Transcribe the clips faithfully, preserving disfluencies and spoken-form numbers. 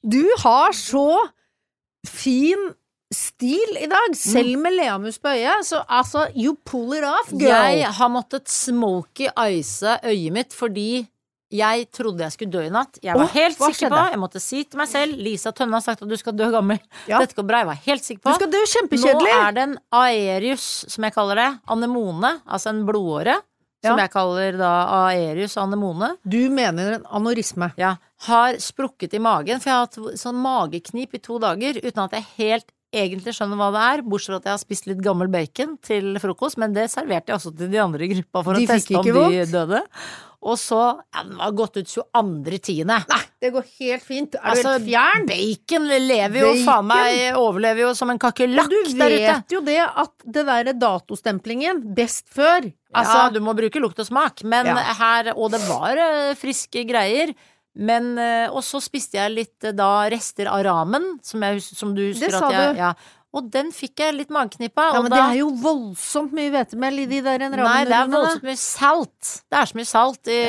Du har så fin stil i dag, selv med leamus på øyet, så altså, you pull it off, girl. Jeg har måttet smoky ice øyet mitt, fordi jeg trodde jeg skulle dø i natt. Jeg var Åh, helt hva sikker skjedde? på, jeg måtte si til meg selv, Lisa Tønne har sagt at du skal dø gammel. Ja. Dette går bra, jeg var helt sikker på. Du skal dø kjempekjedelig. Nå er det en aerius, som jeg kaller det, anemone, altså en blodåre, som Ja. jeg kaller da aerius anemone. Du mener en anorisme. Ja, har sprukket i magen, for jeg har hatt sånn mageknip i to dager, uten at jeg helt egentlig skjønner hva det er, bortsett fra at jeg har spist litt gammel bacon til frokost, men det serverte jeg også til de andre i gruppa for De å teste fikk om ikke de vondt? døde. Og så, ja, den var gått ut tjueandre tiende. Nei, det går helt fint. Er Altså, du helt fjern? bacon lever jo, Bacon? faen meg, overlever jo som en kakelakk Du der ute. vet jo det at det der datostemplingen, best før, altså, Ja, du må bruke lukt og smak, men Ja. her, og det var eh, friske greier, men, eh, og så spiste jeg litt eh, da rester av ramen, som, jeg, hus- som du husker Det sa at jeg, du. ja, og den fikk jeg litt mageknipp av, ja, og men da, det er jo voldsomt mye hvetemel i de der nei, det er ramenudlene. voldsomt mye salt, det er så mye salt i,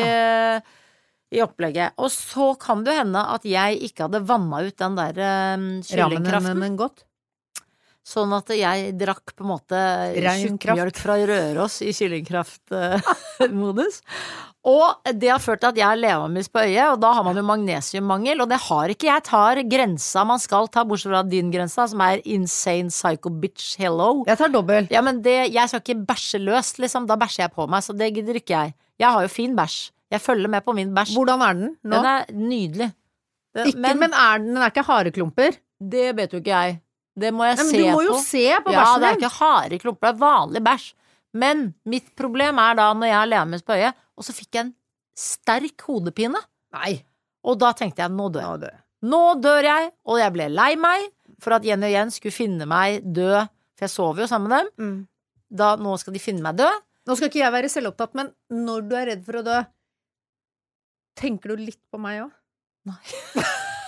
i opplegget, og så kan det jo hende at jeg ikke hadde vannet ut den der eh, kyllingkraften, Ramenudlene godt. sånn at jeg drakk på en måte Rein tjukkmjølk fra Røros i kyllingkraftmodus. Og det har ført til at jeg har levermus på øyet, og da har man jo magnesiummangel, og det har ikke jeg. Tar grensa man skal ta, bortsett fra din grensa, som er insane psycho bitch hello. Jeg tar dobbelt. Ja, men det, jeg skal ikke bæsje løst, liksom. Da bæsjer jeg på meg, så det gidder ikke jeg. Jeg har jo fin bæsj. Jeg følger med på min bæsj. Hvordan er den nå? Den er nydelig. Den, Ikke, men, er den, den er ikke hareklumper? det vet jo ikke jeg. Det må jeg Nei, men se du må på. jo se på Ja, bæsjen det er din. ikke harde klumper, det er vanlig bæsj. Men mitt problem er da når jeg har leamus på øyet, og så fikk jeg en sterk hodepine. Nei. Og da tenkte jeg, nå dør jeg. Ja, det. Nå dør jeg, og jeg ble lei meg for at Jenny og Jens skulle finne meg død, for jeg sover jo sammen med dem. Mm. Da, nå skal de finne meg død. Nå skal ikke jeg være selvopptatt, men når du er redd for å dø, tenker du litt på meg også? Nei.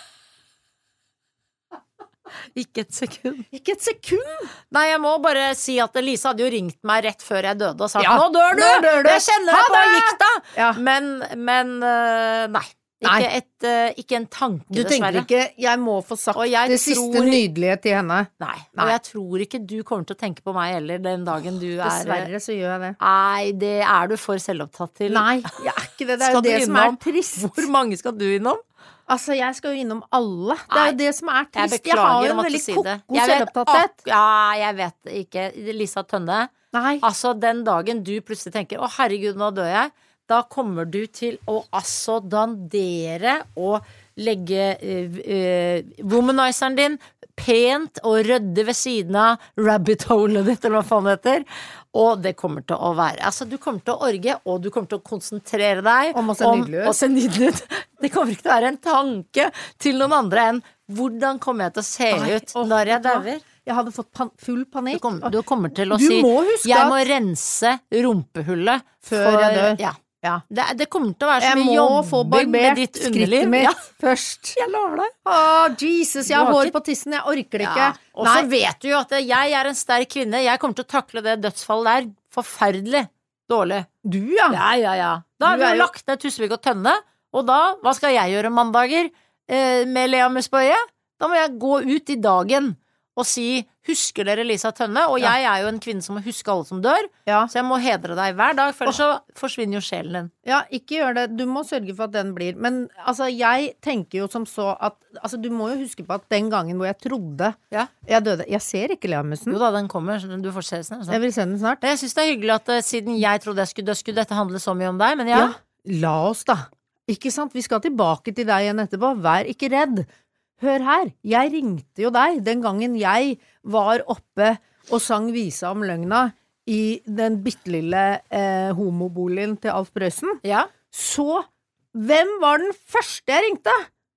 Ikke et sekund. Ikke et sekund! Nei, jeg må bare si at Lisa hadde jo ringt meg rett før jeg døde og sagt, Ja, nå dør du! nå dør du! Jeg kjenner Ha det på det! gikta! Ja. Men, men øh, nei. Ikke, Nei. Et, øh, ikke en tanke, Du tenker dessverre. ikke 'jeg må få sagt Og jeg det siste tror- nydelige til henne'. Nei. Nei. Og jeg tror ikke du kommer til å tenke på meg heller den dagen du er Dessverre så gjør jeg det. Nei, det er du for selvopptatt til. Nei, jeg er ikke det. Det er Skal jo det du som er innom? trist. Hvor mange skal du innom? Altså, jeg skal jo innom alle. Det er Nei, jo det som er Jeg trist. Jeg, beklager har å jo en måtte veldig si ko- det. god Jeg vet selvopptatthet. ak- Ja, jeg vet ikke. Lisa Tønne. Nei. Altså, den dagen du plutselig tenker 'Å, herregud, nå dør jeg', da kommer du til å altså dandere og legge uh, uh, womanizeren din pent og rydde ved siden av rabbit holet ditt, eller hva faen det heter. Og det kommer til å være Altså, du kommer til å orge, og du kommer til å konsentrere deg Om å se nydelig ut. å se nydelig ut. Det kommer ikke til å være en tanke til noen andre enn 'hvordan kommer jeg til å se Nei, ut åh, når jeg vet du hva? dauer'? Jeg hadde fått pan full Du, panikk. kom, du kommer til å Du si må huske 'jeg at- må rense rumpehullet Før for- jeg dør. Ja. Ja. Det, det kommer til å være så Jeg mye må få jobbing med barbert ditt skrittet underliv. mitt Ja, først. jeg lover deg. Å, Jesus, jeg Du har har hår ikke- på tissen. Jeg orker det ikke. Ja. Og så Nei. vet du jo at jeg er en sterk kvinne. Jeg kommer til å takle det dødsfallet der forferdelig dårlig. Du, ja. Ja, ja, ja. Da har Du vi er jo jo- lagt ned Tusvik og Tønne, og da, hva skal jeg gjøre mandager eh, med leamus på øyet? Da må jeg gå ut i dagen og si 'husker dere Lisa Tønne?' Og Ja. jeg er jo en kvinne som må huske alle som dør, Ja. så jeg må hedre deg hver dag, for ellers så forsvinner jo sjelen din. Ja, ikke gjør det. Du må sørge for at den blir. Men altså, jeg tenker jo som så at Altså, du må jo huske på at den gangen hvor jeg trodde Ja. jeg døde Jeg ser ikke leamusen. Jo da, den kommer, så du får se den. Jeg vil se den snart. Jeg synes det er hyggelig at eh, siden jeg trodde jeg skulle dø, skulle dette handle så mye om deg, men ja. Ja, la oss da. Ikke sant? Vi skal tilbake til deg igjen etterpå. Vær ikke redd. Hør her, jeg ringte jo deg den gangen jeg var oppe og sang visa om løgna i den bittelille eh, homoboligen til Alf Prøysen. Ja. Så hvem var den første jeg ringte?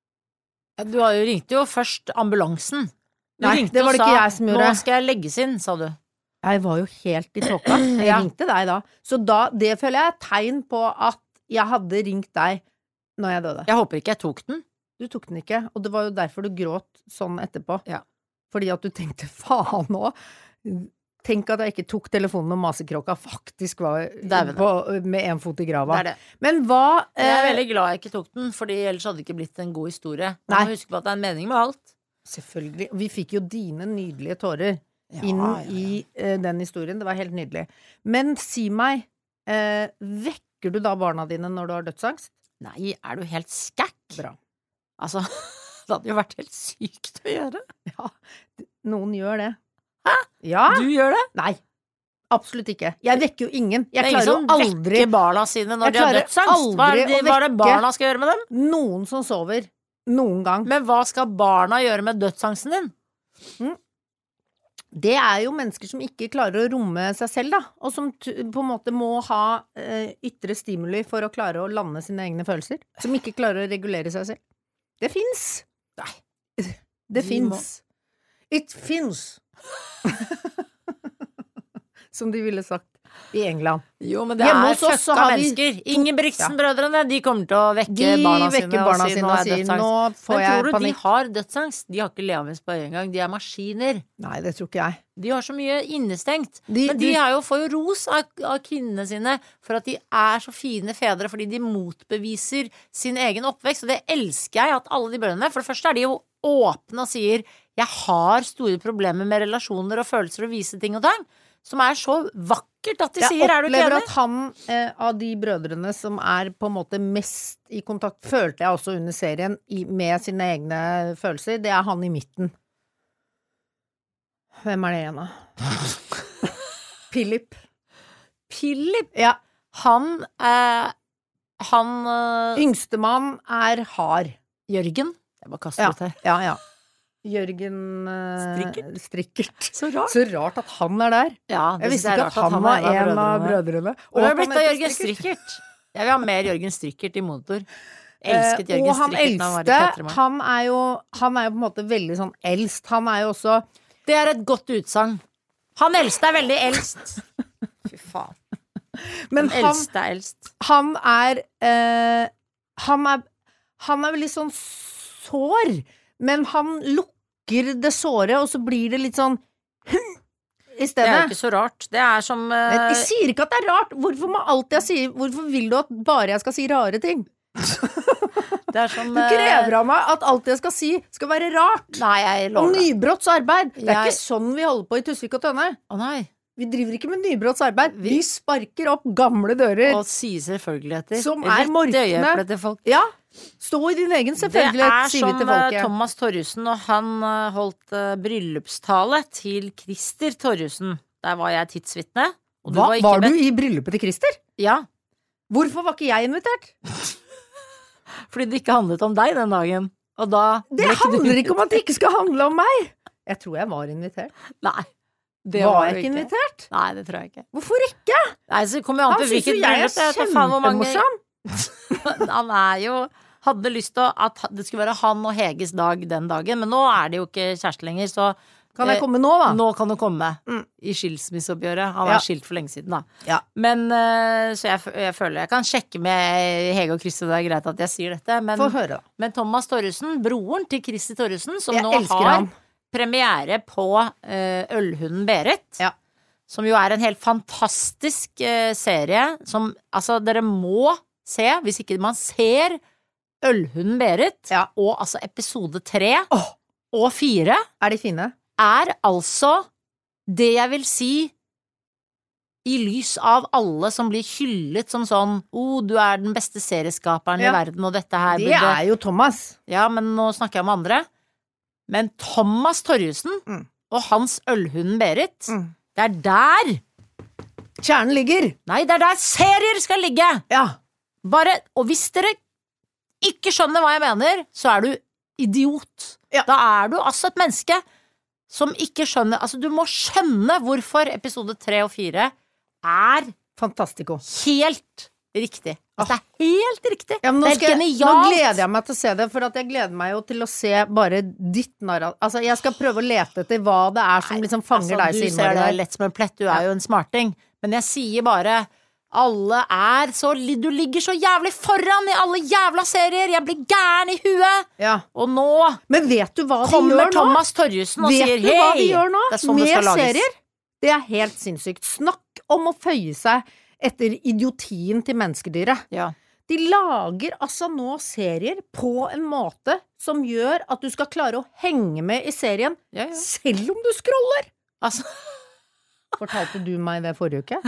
Du har jo ringte jo først ambulansen. Du Nei, ringte det var og det sa, ikke jeg som gjorde. Nå skal jeg legges inn, sa du. Jeg var jo helt i tåka. Jeg Ja. ringte deg da. Så da, det føler jeg er et tegn på at jeg hadde ringt deg når jeg døde. Jeg håper ikke jeg tok den. Du tok den ikke, og det var jo derfor du gråt sånn etterpå. Ja. Fordi at du tenkte faen nå, Tenk at jeg ikke tok telefonen når masekråka faktisk var Dæven. på, med en fot i grava. Det er det. Men hva Jeg er eh, veldig glad jeg ikke tok den, Fordi ellers hadde det ikke blitt en god historie. Nei. Man må huske på at det er en mening med alt. Selvfølgelig. Vi fikk jo dine nydelige tårer Ja, inn ja, ja. i eh, den historien. Det var helt nydelig. Men si meg, eh, vekker du da barna dine når du har dødsangst? Nei, er du helt skækk? Bra. Altså, det hadde jo vært helt sykt å gjøre. Ja, noen gjør det. Hæ? Ja? Du gjør det? Nei. Absolutt ikke. Jeg vekker jo ingen. Jeg Det er ingen klarer jo som aldri vekker barna sine når Jeg de har klarer dødsangst. Hva er aldri det, å hva er det vekke- barna skal gjøre med dem? noen som sover. Noen gang. Men hva skal barna gjøre med dødsangsten din? Det er jo mennesker som ikke klarer å romme seg selv, da. Og som t på en måte må ha eh, ytre stimuli for å klare å lande sine egne følelser. Som ikke klarer å regulere seg selv. Det fins. Nei. Det Vi fins. It fins. Som de ville sagt i England. Jo, men det Hjemme er hos oss så fucka har vi mennesker. Ingebrigtsen-brødrene, de kommer til å vekke De barna vekker sine barna og si sine nå og er sier dødsangst. nå får Men tror jeg du de panikk. har dødsangst? De har ikke levende på en gang, de er maskiner. Nei, det tror ikke jeg. De har så mye innestengt. De, Men de er jo, får jo ros av, av kvinnene sine for at de er så fine fedre, fordi de motbeviser sin egen oppvekst. Og det elsker jeg, at alle de brødrene, for det første er de jo åpne og sier jeg har store problemer med relasjoner og følelser og vise ting og tang, som er så vakkert at de Jeg sier, er du ikke opplever enig? at han, eh, av de brødrene som er på en måte mest i kontakt, følte jeg også under serien, i, med sine egne følelser, det er han i midten. Hvem er det igjen, da? Philip. Philip, Ja. han eh, Han eh, Yngstemann er hard. Jørgen. Jeg bare kaster Ja. ut her. Ja, ja. Jørgen eh, Strikkert? Strikkert. Så rart. Så rart at han er der. Ja, det Jeg synes visste jeg er ikke rart at han var en av brødrene. Og det at har blitt han av heter Jørgen Strikkert. Jeg vil ha mer Jørgen Strikkert i Motor. Elsket Eh, Jørgen og han Strikkert når han var i eldste, Petremorgen. han er jo Han er jo på en måte veldig sånn eldst. Han er jo også Det er et godt utsagn. Han eldste er veldig eldst. Fy faen. Men Den han, eldste er eldst. han er eh, Han er Han er veldig sånn sår, men han lukker det såret, og så blir det litt sånn i Det stedet. er jo ikke så rart. Det er som eh, Men jeg sier ikke at det er rart. Hvorfor må alltid jeg si Hvorfor vil du at bare jeg skal si rare ting? Det er som Du krever av meg at alt jeg skal si, skal være rart. Nei, jeg Om lover det. nybrottsarbeid. Det er Jeg- ikke sånn vi holder på i Tusvik og Tønne. Å nei. Vi driver ikke med nybrottsarbeid. Vi- Vi sparker opp gamle dører. Og sier selvfølgeligheter. Som er Rett i morkne. øyeeplet til folk. Ja. Stå i din egen Det selvfølgelighet, er sier vi som til eh, folket. Thomas Torjussen, og han eh, holdt eh, bryllupstale til Christer Torjussen. Der var jeg tidsvitne. Og du Hva, var ikke var du med. i bryllupet til Christer? Ja, Hvorfor var ikke jeg invitert? fordi det ikke handlet om deg den dagen. Og da Det ble du- handler ikke om at det ikke skal handle om meg. Jeg tror jeg var invitert. Nei. Det var var jeg du ikke invitert? Nei, det tror jeg ikke. Hvorfor ikke? Nei, så det kommer jo an Han på syns jo hvilket jeg er bryllup. Jeg vet da faen hvor mange- kjempemorsom. Han er jo Hadde lyst til at det skulle være han og Heges dag den dagen, men nå er det jo ikke kjæreste lenger, så Kan jeg eh, komme nå, da? Nå kan du komme Mm. i skilsmisseoppgjøret. Han Ja. er skilt for lenge siden, da. Ja. Men eh, Så jeg, f- jeg føler jeg kan sjekke med Hege og Christer, det er greit at jeg sier dette. Men, Få høre, da. men Thomas Torjussen, broren til Christer Torjussen, som Jeg nå elsker har han. premiere på eh, Ølhunden Berit, Ja. som jo er en helt fantastisk eh, serie som altså dere må se, hvis ikke man ser Ølhunden Berit, Ja. og altså episode tre Åh. og fire Er de fine? er altså det jeg vil si i lys av alle som blir hyllet som sånn oh, du er den beste serieskaperen Ja. i verden, og dette her Det burde er jo Thomas. Ja, men nå snakker jeg om andre. Men Thomas Torjussen Mm. og hans Ølhunden Berit, Mm. det er der Kjernen ligger. Nei, det er der serier skal ligge! Ja. Bare, og hvis dere ikke skjønner hva jeg mener, så er du idiot. Ja. Da er du altså et menneske som ikke skjønner Altså, du må skjønne hvorfor episode tre og fire er Fantastico. helt riktig. Altså, det er helt riktig. Ja, men nå, det er skal jeg, nå genialt. gleder jeg meg til å se det, for at jeg gleder meg jo til å se bare ditt narrativ. Altså, jeg skal prøve å lete etter hva det er som liksom fanger Altså, deg så du ser innmari det der. lett som en plett, du er jo en smarting. Men jeg sier bare alle er så Du ligger så jævlig foran i alle jævla serier! Jeg blir gæren i huet! Ja. Og nå Men vet du hva de kommer gjør nå? Thomas Torjussen og Vet sier du hva de hei! gjør nå Det er sånn det med skal lages. serier? Det er helt sinnssykt. Snakk om å føye seg etter idiotien til menneskedyret. Ja. De lager altså nå serier på en måte som gjør at du skal klare å henge med i serien, Ja, ja. selv om du scroller. Altså, Fortalte du meg det forrige uke?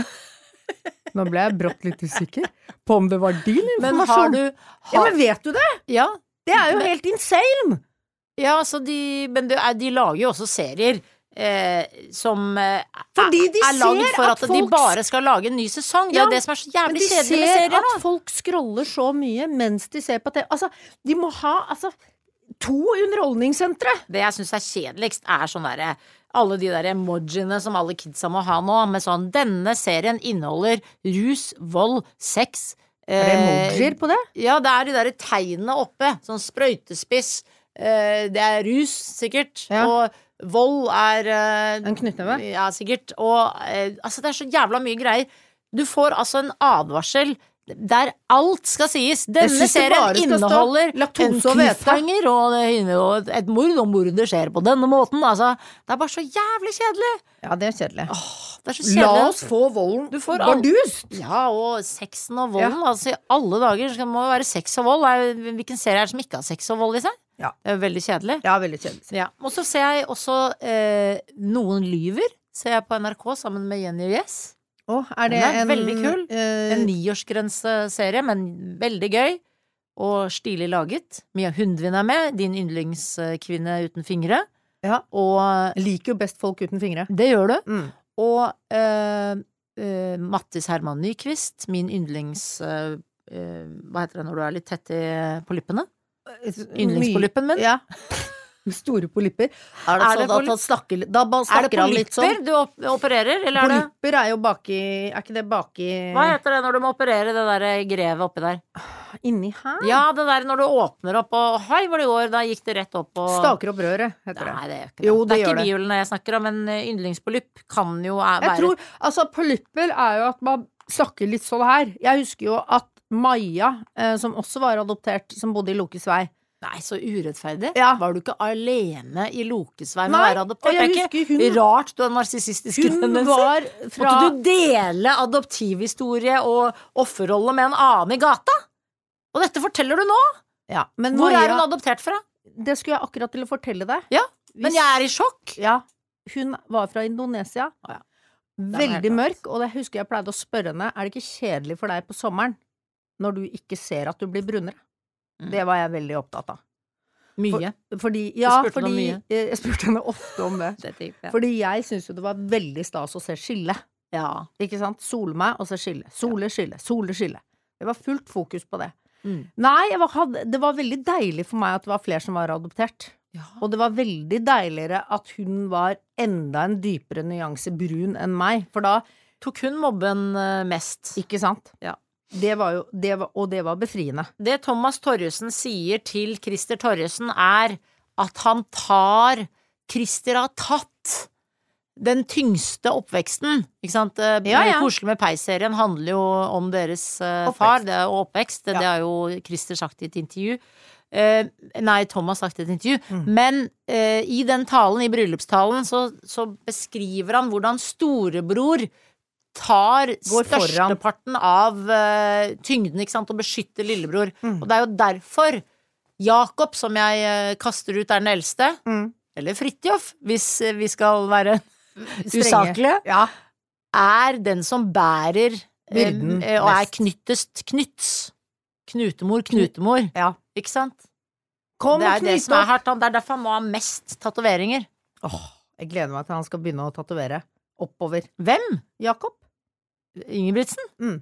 Nå ble jeg brått litt usikker på om det var din men informasjon. har du har, Ja, men vet du det? Ja, Det er jo Men- helt insane! ja altså de, men det er, de lager jo også serier eh, som eh, Fordi de er laget ser for at at, de folk- bare skal lage en ny sesong. Det er Ja, jo det som er så Men jævlig de kjedelig med ser serier nå. at folk scroller så mye mens de ser på T V. Altså, de må ha altså, to underholdningssentre. Det jeg syns er kjedeligst, er sånn derre alle de der emojiene som alle kidsa må ha nå, med sånn 'Denne serien inneholder rus, vold, sex'. Er det emojier på det? Ja, det er de der tegnene oppe. Sånn sprøytespiss. Eh, det er rus, sikkert. Ja. Og vold er eh, En knyttneve? Ja, sikkert. Og eh, altså, det er så jævla mye greier. Du får altså en advarsel der alt skal sies. Denne synes det serien bare skal stå inneholder laktose en og hvete. cliffhanger, og det inneholder et mord, og mordet skjer på denne måten. Altså, det er bare så jævlig kjedelig. Ja, det er kjedelig. Det er så La kjedelig. oss få volden Du får all- bardust! Ja, og sexen og volden. Altså, i alle dager skal det må være sex og vold. Er- Hvilken serie er det som ikke har sex og vold i seg? Ja. Det er jo veldig kjedelig. Ja, veldig kjedelig. Ja. Og så ser jeg også eh, Noen lyver. Ser jeg på N R K sammen med Jenny og Jess. Å, er det Den er en veldig kul. eh, En niårsgrenseserie, men veldig gøy. Og stilig laget. Mia Hundvin er med. Din yndlingskvinne uten fingre. Ja. Og Jeg liker jo best folk uten fingre. det gjør du. Mm. Og eh, eh, Mattis Herman Nyquist, min yndlings eh, eh, Hva heter det når du er litt tett i, på lippene? Yndlingspolyppen min? Ja. Store polypper. Er det Er det sånn at poly- han snakker litt Da bare Er det snakker han litt sånn. polypper du op opererer, eller er det Polypper er jo baki Er ikke det baki Hva heter det når du må operere det der grevet oppi der? Inni her? Ja, det der når du åpner opp og Hei, hvor det går, da gikk det rett opp og Staker opp røret, heter det. Nei, det gjør ikke det. Jo, det, det er gjør ikke det. bihulene jeg snakker om, men eh, yndlingspolypp kan jo eh, være Jeg tror, altså polypper er jo at man snakker litt sånn her. Jeg husker jo at Maja, eh, som også var adoptert, som bodde i Lokes vei. Nei, så urettferdig. Ja. Var du ikke alene i Lokes vei med Nei, å være og adoptert? Det jeg er husker ikke hun- rart du har narsissistiske Hun tendenser. var fra Måtte du dele adoptivhistorie og offerrolle med en annen i gata? Og dette forteller du nå? ja, men Hvor Maja, er hun adoptert fra? Det skulle jeg akkurat til å fortelle deg. Ja, men Hvis- jeg er i sjokk. Ja, hun var fra Indonesia. Å ja. var helt Veldig annet. mørk, og det husker jeg pleide å spørre henne, er det ikke kjedelig for deg på sommeren når du ikke ser at du blir brunere? Mm. Det var jeg veldig opptatt av. Mye. For, fordi, ja, spurte henne om fordi mye. eh, Jeg spurte henne ofte om det. Det tipper jeg. Fordi jeg syntes jo det var veldig stas å se skille. Ja. Ikke sant? Sole meg og se skille. Sole, skille, sole, skille. Det var fullt fokus på det. Mm. Nei, jeg var, hadde, det var veldig deilig for meg at det var flere som var adoptert. ja. Og det var veldig deiligere at hun var enda en dypere nyanse brun enn meg. For da, Tok hun mobben eh, mest? ikke sant? Ja. Det var jo, det var, og det var befriende. Det Thomas Torjussen sier til Christer Torjussen er at han tar Christer har tatt den tyngste oppveksten, ikke sant? Eh, Ja, ja. Koselig med peis-serien handler jo om deres eh, Oppvekst. far det er, og oppvekst. Det, Ja. det har jo Christer sagt i et intervju. Eh, nei, Thomas sagt i et intervju. Mm. Men eh, i den talen, i bryllupstalen, så, så beskriver han hvordan storebror tar Går foran. størsteparten av eh, tyngden, ikke sant, og beskytter lillebror. Mm. Og det er jo derfor Jakob, som jeg eh, kaster ut, er den eldste, Mm. eller Fridtjof, hvis eh, vi skal være Strenge. usaklige, Ja. er den som bærer eh, Byrden eh, og er mest. knyttest knytts. Knutemor, knutemor. Ja. Ikke sant? Kom det og er det knyt som er opp! hardt. Det er derfor han må ha mest tatoveringer. Åh, jeg gleder meg til han skal begynne å tatovere. Oppover. Hvem? Jakob? Ingebrigtsen? Mm.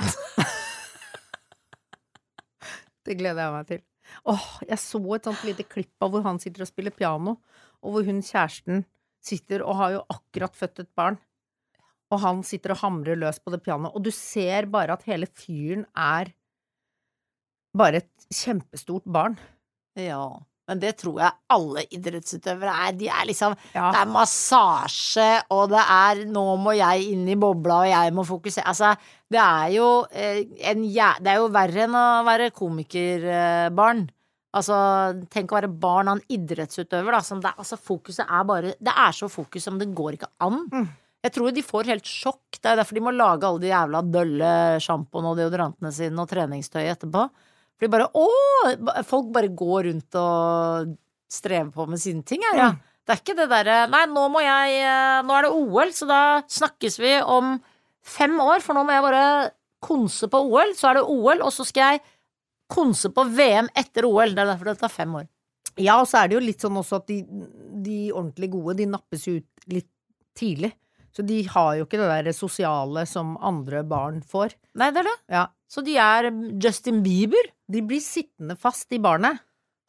Det gleder jeg meg til. Åh, jeg så et sånt lite klipp av hvor han sitter og spiller piano, og hvor hun kjæresten sitter og har jo akkurat født et barn, og han sitter og hamrer løs på det pianoet, og du ser bare at hele fyren er bare et kjempestort barn. Ja. Men det tror jeg alle idrettsutøvere er. De er liksom Ja. Det er massasje, og det er 'nå må jeg inn i bobla, og jeg må fokusere'. Altså, det er jo eh, en jæ... Det er jo verre enn å være komikerbarn. Altså, tenk å være barn av en idrettsutøver, da. Som det, altså, fokuset er bare Det er så fokus som det går ikke an. Mm. Jeg tror de får helt sjokk. Det er derfor de må lage alle de jævla dølle sjampoene og deodorantene sine og treningstøy etterpå. For de bare, åh, folk bare går rundt og strever på med sine ting her, ja. Mm. Det er ikke det derre, nei, nå må jeg, nå er det O L, så da snakkes vi om fem år, for nå må jeg bare konse på O L, så er det O L, og så skal jeg konse på V M etter O L. Det er derfor det tar fem år. Ja, og så er det jo litt sånn også at de, de ordentlig gode, de nappes jo ut litt tidlig. Så de har jo ikke det der sosiale som andre barn får. Nei, det er det. Ja. Så de er Justin Bieber. De blir sittende fast i barnet.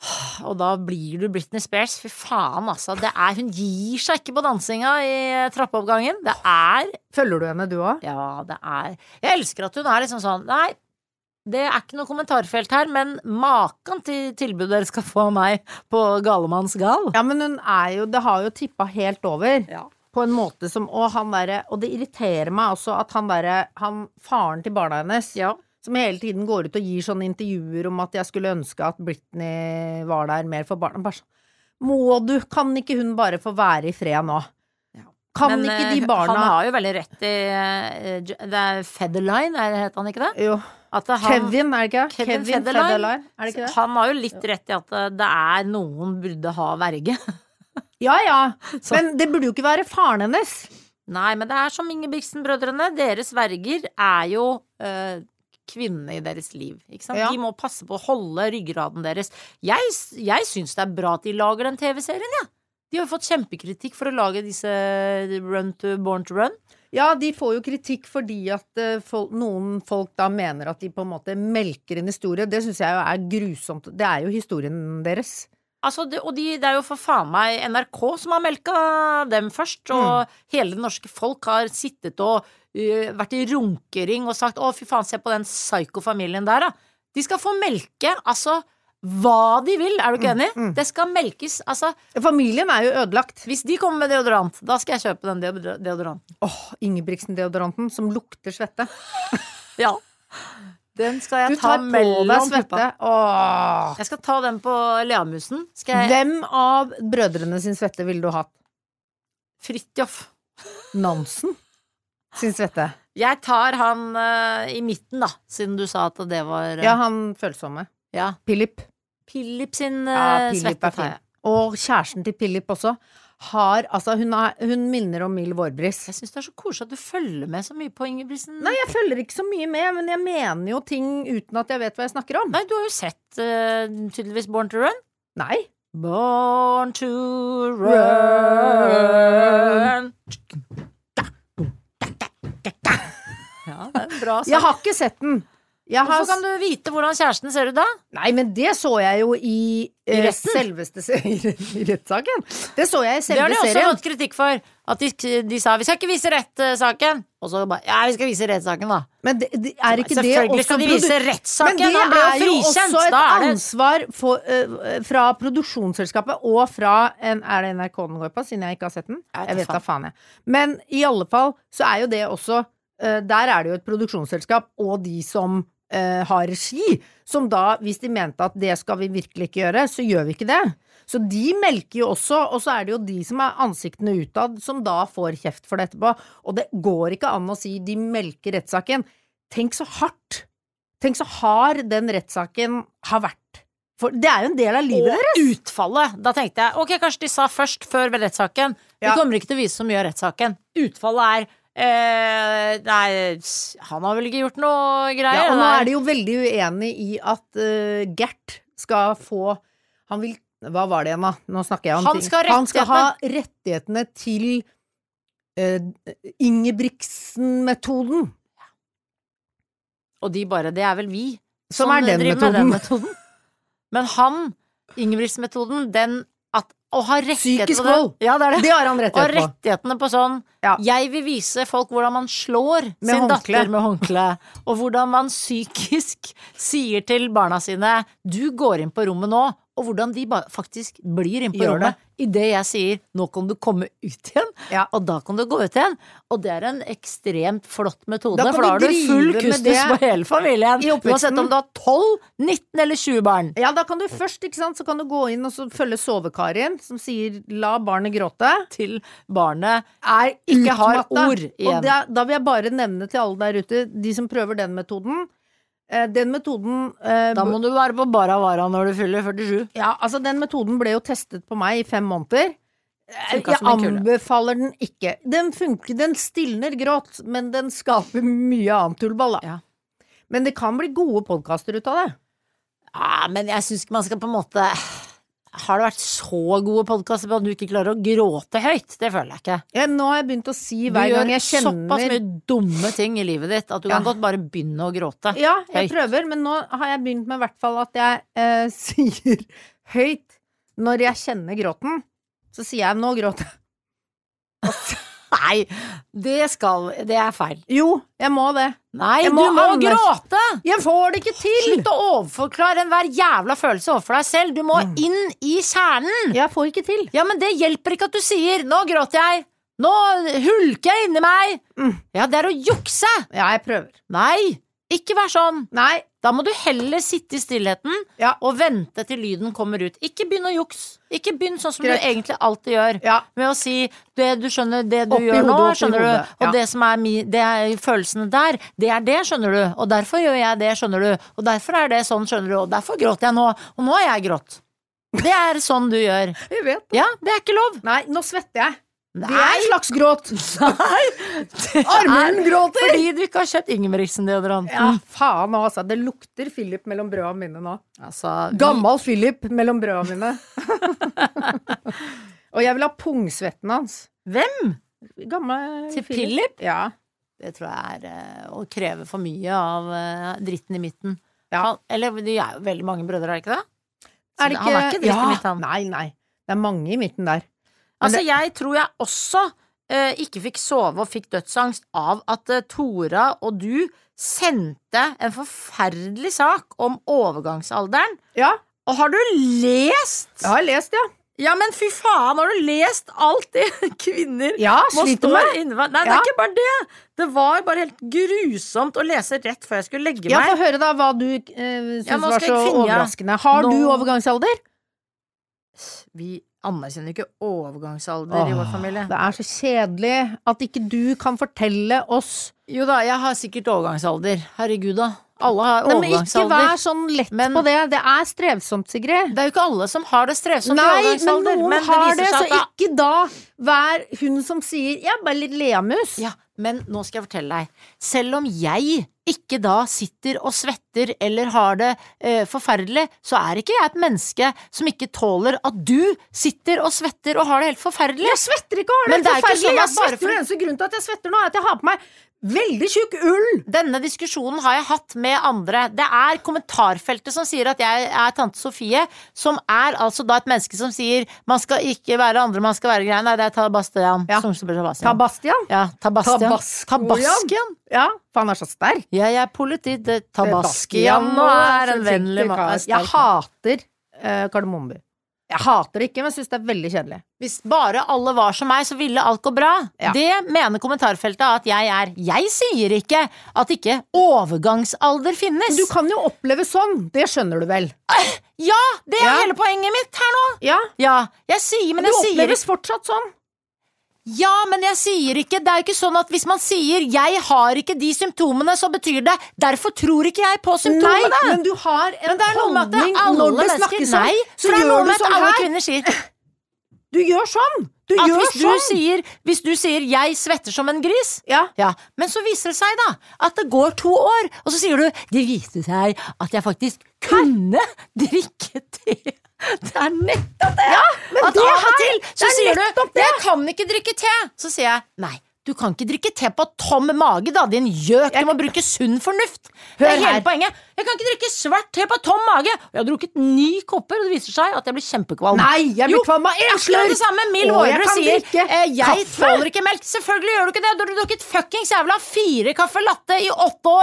Og da blir du Britney Spears. Fy faen, altså. Det er, hun gir seg ikke på dansinga i trappeoppgangen. Det er Følger du henne, du også? Ja, det er Jeg elsker at hun er liksom sånn nei, det er ikke noe kommentarfelt her, men maken til tilbud dere skal få av meg på Galemanns gal. Ja, men hun er jo Det har jo tippa helt over. Ja. På en måte som Og han derre Og det irriterer meg også at han derre Han faren til barna hennes Ja. som hele tiden går ut og gir sånne intervjuer om at jeg skulle ønske at Britney var der mer for barna. Bare sånn, må du? Kan ikke hun bare få være i fred nå? Kan Men ikke de eh, barna han har jo veldig rett i eh, Det er Federline, er det, heter han ikke det? Jo. At han, Kevin, er det ikke? Kevin Kevin Federline. Federline, er det ikke det? Han har jo litt rett i at eh, det er noen burde ha verge. Ja, ja. Så- Men det burde jo ikke være faren hennes. Nei, men det er som Ingebrigtsen-brødrene. Deres verger er jo eh, kvinnene i deres liv. Ikke sant? Ja. De må passe på å holde ryggraden deres. Jeg, jeg syns det er bra at de lager den T V-serien, ja. De har jo fått kjempekritikk for å lage disse Run to Born to Run. Ja, de får jo kritikk fordi at eh, folk, noen folk da mener at de på en måte melker en historie. Det syns jeg jo er grusomt. Det er jo historien deres. Altså, det, og de, det er jo for faen meg N R K som har melka dem først, og hele det norske folk har sittet og uh, vært i runkering og sagt 'Å, fy faen, se på den psyko-familien der', da. De skal få melke, altså, hva de vil, er du ikke enig? Mm, mm. Det skal melkes, altså. Familien er jo ødelagt. Hvis de kommer med deodorant, da skal jeg kjøpe den deodor- deodoranten. Åh, Ingebrigtsen-deodoranten som lukter svette. Ja. Den skal jeg Du ta tar på mellom deg svette. puppa. Åh. Jeg skal ta den på Leamusen. Skal jeg Hvem av brødrene sin svette ville du hatt? Fridtjof. Nansen sin svette. Jeg tar han eh, i midten, da, siden du sa at det var eh, Ja, han følsomme. ja. Philip. Philip sin Ja, uh, Philip svette er tar fin. jeg. Og kjæresten til Philip også har Altså, hun, er, hun minner om Mild Vårbris. Jeg syns det er så koselig at du følger med så mye på Ingebrigtsen. Nei, jeg følger ikke så mye med, men jeg mener jo ting uten at jeg vet hva jeg snakker om. Nei, du har jo sett eh, tydeligvis Born to Run. Nei. Born to Run. Ja, det er en bra sang. Jeg har ikke sett den. Jeg har Hvorfor kan du vite hvordan kjæresten ser ut da? Nei, men det så jeg jo i, I eh, retten? selveste se- I i rettssaken. Det så jeg i Det selve har de også serien. fått kritikk for. At de, de sa 'vi skal ikke vise rettssaken'. Og så bare 'ja, vi skal vise rettssaken', da. Men det, det, er ikke det Selvfølgelig også skal de produ- vise Men rettssaken! det Han ble jo er jo frikjent! også et Da er det ansvar for, eh, fra produksjonsselskapet og fra en, Er det N R K den går på, siden jeg ikke har sett den? Jeg vet Jeg vet da da faen, jeg. Men i alle fall så er jo det også eh, Der er det jo et produksjonsselskap og de som eh, har regi, som da, hvis de mente at det skal vi virkelig ikke gjøre, så gjør vi ikke det. Så de melker jo også, og så er det jo de som er ansiktene utad, som da får kjeft for det etterpå. Og det går ikke an å si de melker rettssaken. Tenk så hardt. Tenk så hard den rettssaken har vært. For det er jo en del av livet Og deres. utfallet. Da tenkte jeg ok, kanskje de sa først, før ved rettssaken. Vi Ja. kommer ikke til å vise så mye av rettssaken. Utfallet er eh, Nei, han har vel ikke gjort noe greier. Ja, og nå det der. er de jo veldig uenig i at uh, Gert skal få Han vil Hva var det igjen, da? Nå snakker jeg om Han ting. skal ha Han skal ha rettighetene til uh, Ingebrigtsen-metoden. Og de bare Det er vel vi Som er den driver med metoden. den metoden. Men han, Ingebrigtsen-metoden, den at å ha rettigheter Psykisk på det- vold. Ja, det er det. Det har han Og rettighet på. rettighetene på sånn Ja. Jeg vil vise folk hvordan man slår Med sin håndkle. datter med håndkle, og hvordan man psykisk sier til barna sine 'du går inn på rommet nå og hvordan de bare faktisk blir inne på Gjør rommet i det jeg sier, nå kan du komme ut igjen, Ja. og da kan du gå ut igjen. Og det er en ekstremt flott metode, Da kan for da har du du full drive med kustus det på hele familien. i oppveksten. Uansett om du har tolv, nitten eller tjue barn. Ja, da kan du først, ikke sant, så kan du gå inn og så følge sovekarien, som sier 'la barnet gråte'. Til barnet Er ikke har utmattet. ord igjen. Og da, da vil jeg bare nevne til alle der ute, de som prøver den metoden. Eh, den metoden eh, Da må du være på Bara Vara når du fyller førtisju. Ja, altså den metoden ble jo testet på meg i fem måneder. Funka Jeg som en kule. anbefaler den ikke. Den funker, den stilner gråt, men den skaper mye annet tullball, da. Ja. Men det kan bli gode podkaster ut av det. Ja, men jeg syns ikke man skal på en måte Har det vært så gode podkaster på at du ikke klarer å gråte høyt? Det føler jeg ikke. Ja, nå har jeg begynt å si Du hver gjør gang jeg kjenner såpass mye dumme ting i livet ditt at du Ja. kan godt bare begynne å gråte. Ja, jeg Høyt. prøver, men nå har jeg begynt med i hvert fall at jeg eh, sier høyt når jeg kjenner gråten. Så sier jeg 'nå gråter jeg'. Nei, det skal Det er feil. Jo, jeg må det. Nei, Jeg du må må anerk- gråte! Jeg får det ikke til! Slutt å overforklare enhver jævla følelse overfor deg selv. Du må Mm. inn i kjernen. Jeg får ikke til. Ja, men det hjelper ikke at du sier 'nå gråter jeg'. Nå hulker jeg inni meg. Mm. Ja, det er å jukse. Ja, jeg prøver. Nei, ikke vær sånn. Nei. Da må du heller sitte i stillheten Ja. og vente til lyden kommer ut. Ikke begynn å jukse. Ikke begynn sånn som Greit. du egentlig alltid gjør. Ja. Med å si det du skjønner, det du Oppi gjør nå, hodet, oppi skjønner du. hodet. Ja. Og det som er, mi, det er følelsene der, det er det, skjønner du. Og derfor gjør jeg det, skjønner du. Og derfor er det sånn, skjønner du. Og derfor gråter jeg nå. Og nå har jeg grått. Det er sånn du gjør. Jeg vet. Ja, det er ikke lov. Nei, nå svetter jeg. Det er Nei. en slags gråt. Nei. Armen gråter. Fordi du ikke har kjøpt Ingebrigtsen-deodoranten. Ja, faen altså. Det lukter Philip mellom brødene mine nå. Altså, vi- Gammal Philip mellom brødene mine. Og jeg vil ha pungsvetten hans. Hvem? Gamle Til Philip? Ja. Det tror jeg er eh, å kreve for mye av eh, dritten i midten. Ja. Han, eller de er jo veldig mange brødre, er det ikke det? Så Er det ikke Han er ikke dritt ja, i midten, han. Nei, nei. Det er mange i midten der. Altså, det- jeg tror jeg også eh, ikke fikk sove og fikk dødsangst av at eh, Tora og du sendte en forferdelig sak om overgangsalderen. Ja, Og har du lest? jeg har lest, ja. Ja, men fy faen, har du lest alt det kvinner Ja, må sliter stå med. innenfor? Nei, det Ja. er ikke bare det. Det var bare helt grusomt å lese rett før jeg skulle legge Ja, meg. få høre da hva du eh, syns Ja, nå var skal så jeg finne- overraskende. Har du Nå- overgangsalder? Vi anerkjenner ikke overgangsalder i vår familie. Det er så kjedelig at ikke du kan fortelle oss. Jo da, jeg har sikkert overgangsalder. Herregud da. Alle har Nei, men ikke overgangsalder. vær sånn lett Men- på det. Det er strevsomt, Sigrid. Det er jo ikke alle som har det strevsomt i Nei, men overgangsalder. noen men har det det, viser så seg at ikke da vær hun som sier 'jeg er bare litt leamus'. Ja, men nå skal jeg fortelle deg. Selv om jeg ikke da sitter og svetter eller har det eh, forferdelig, så er ikke jeg et menneske som ikke tåler at du sitter og svetter og har det helt forferdelig. Jeg svetter ikke og har Men det det er ikke forferdelig. sånn Jeg at bare svetter, fordi- Den eneste grunnen til at jeg svetter nå, er at jeg har på meg veldig tjukk ull. Denne diskusjonen har jeg hatt med andre. Det er kommentarfeltet som sier at jeg er tante Sofie, som er altså da et menneske som sier man skal ikke være andre, man skal være greie. Nei, det er Tabastian. Ja. Som spiller Tabastian. Tabastian. Ja, Tabastian. Tabasco, Tabaskian. Ja, for han er så sterk. Jeg er politi, det Tabaskian og er en vennlig mann. Jeg hater uh, Kardemommeby. Jeg hater det ikke, men syns det er veldig kjedelig. Hvis bare alle var som meg, så ville alt gå bra. Ja. Det mener kommentarfeltet at jeg er. Jeg sier ikke at ikke overgangsalder finnes. Du kan jo oppleve sånn, det skjønner du vel? Ja, det er Ja. hele poenget mitt her nå. Ja, Ja, jeg sier, men du jeg sier oppleves fortsatt sånn. Ja, men jeg sier ikke. Det er jo ikke sånn at hvis man sier 'jeg har ikke de symptomene', så betyr det 'derfor tror ikke jeg på symptomene'. Nei, men du har en Men det er noe med at holdning alle når det mennesker snakkes om. Nei, Så for det er gjør noe du med at sånn alle her. kvinner sier Du gjør sånn. Du at gjør hvis du, sånn. sier, hvis du sier 'jeg svetter som en gris', Ja. ja, men så viser det seg da at det går to år, og så sier du 'det viste seg at jeg faktisk kunne drikke te'. Det er nettopp det! Ja, men at det av og her- til så det er sier du nettopp det. 'jeg kan ikke drikke te'. Så sier jeg 'nei, du kan ikke drikke te på tom mage da, din gjøk, du må bruke sunn fornuft'. Det Hør er hele her. poenget. Jeg kan ikke drikke svart te på tom mage. Og jeg har drukket ni kopper, og det viser seg at jeg blir kjempekvalm. Nei, jeg blir Jo, kvalm av Akkurat ensler. det samme. Mild Og jeg Aarhus kan sier drikke eh, 'jeg kaffe.» tåler ikke melk'. Selvfølgelig gjør du ikke det. Du har drukket fuckings jævla fire kaffe latte i åtte år.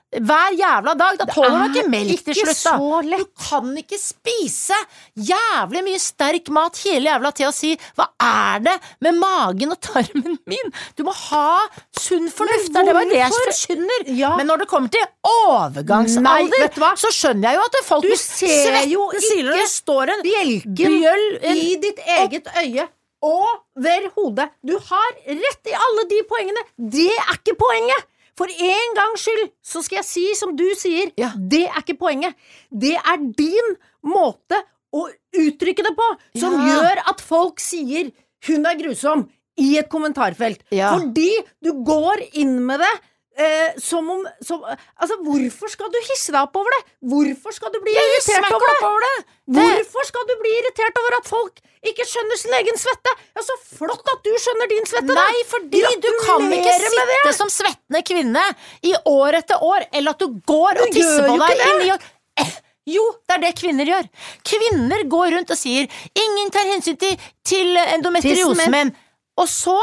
hver jævla dag. Da tåler du ikke melk til slutt, da. så lett. Du kan ikke spise jævlig mye sterk mat hele jævla tida og si hva er det med magen og tarmen min? Du må ha sunn fornuft. Det var jo det jeg forkynner. Ja. Men når det kommer til overgangsalder, Nei, vet du hva? så skjønner jeg jo at det folk Du med ser jo svette siler når ikke det står en bjelken bjøll en, i ditt eget øye over hodet. Du har rett i alle de poengene. Det er ikke poenget. For en gangs skyld så skal jeg si som du sier, Ja. det er ikke poenget. Det er din måte å uttrykke det på som Ja. gjør at folk sier hun er grusom i et kommentarfelt. Ja. Fordi du går inn med det Eh, som om som, Altså, hvorfor skal du hisse deg opp over det? Hvorfor skal du bli Jeg irritert hisser meg over ikke det? opp over det. Hvorfor skal du bli irritert over at folk ikke skjønner sin egen svette? Ja, så flott at du skjønner din svette, da! Nei, fordi du kan ikke Gratulerer med sitte det! som svettende kvinne i år etter år, eller at du går og Du tisser gjør på jo deg ikke i det. ni år. Eh, Jo, det er det kvinner gjør. Kvinner går rundt og sier ingen tar hensyn til, til endometriosen Tissen min. Og så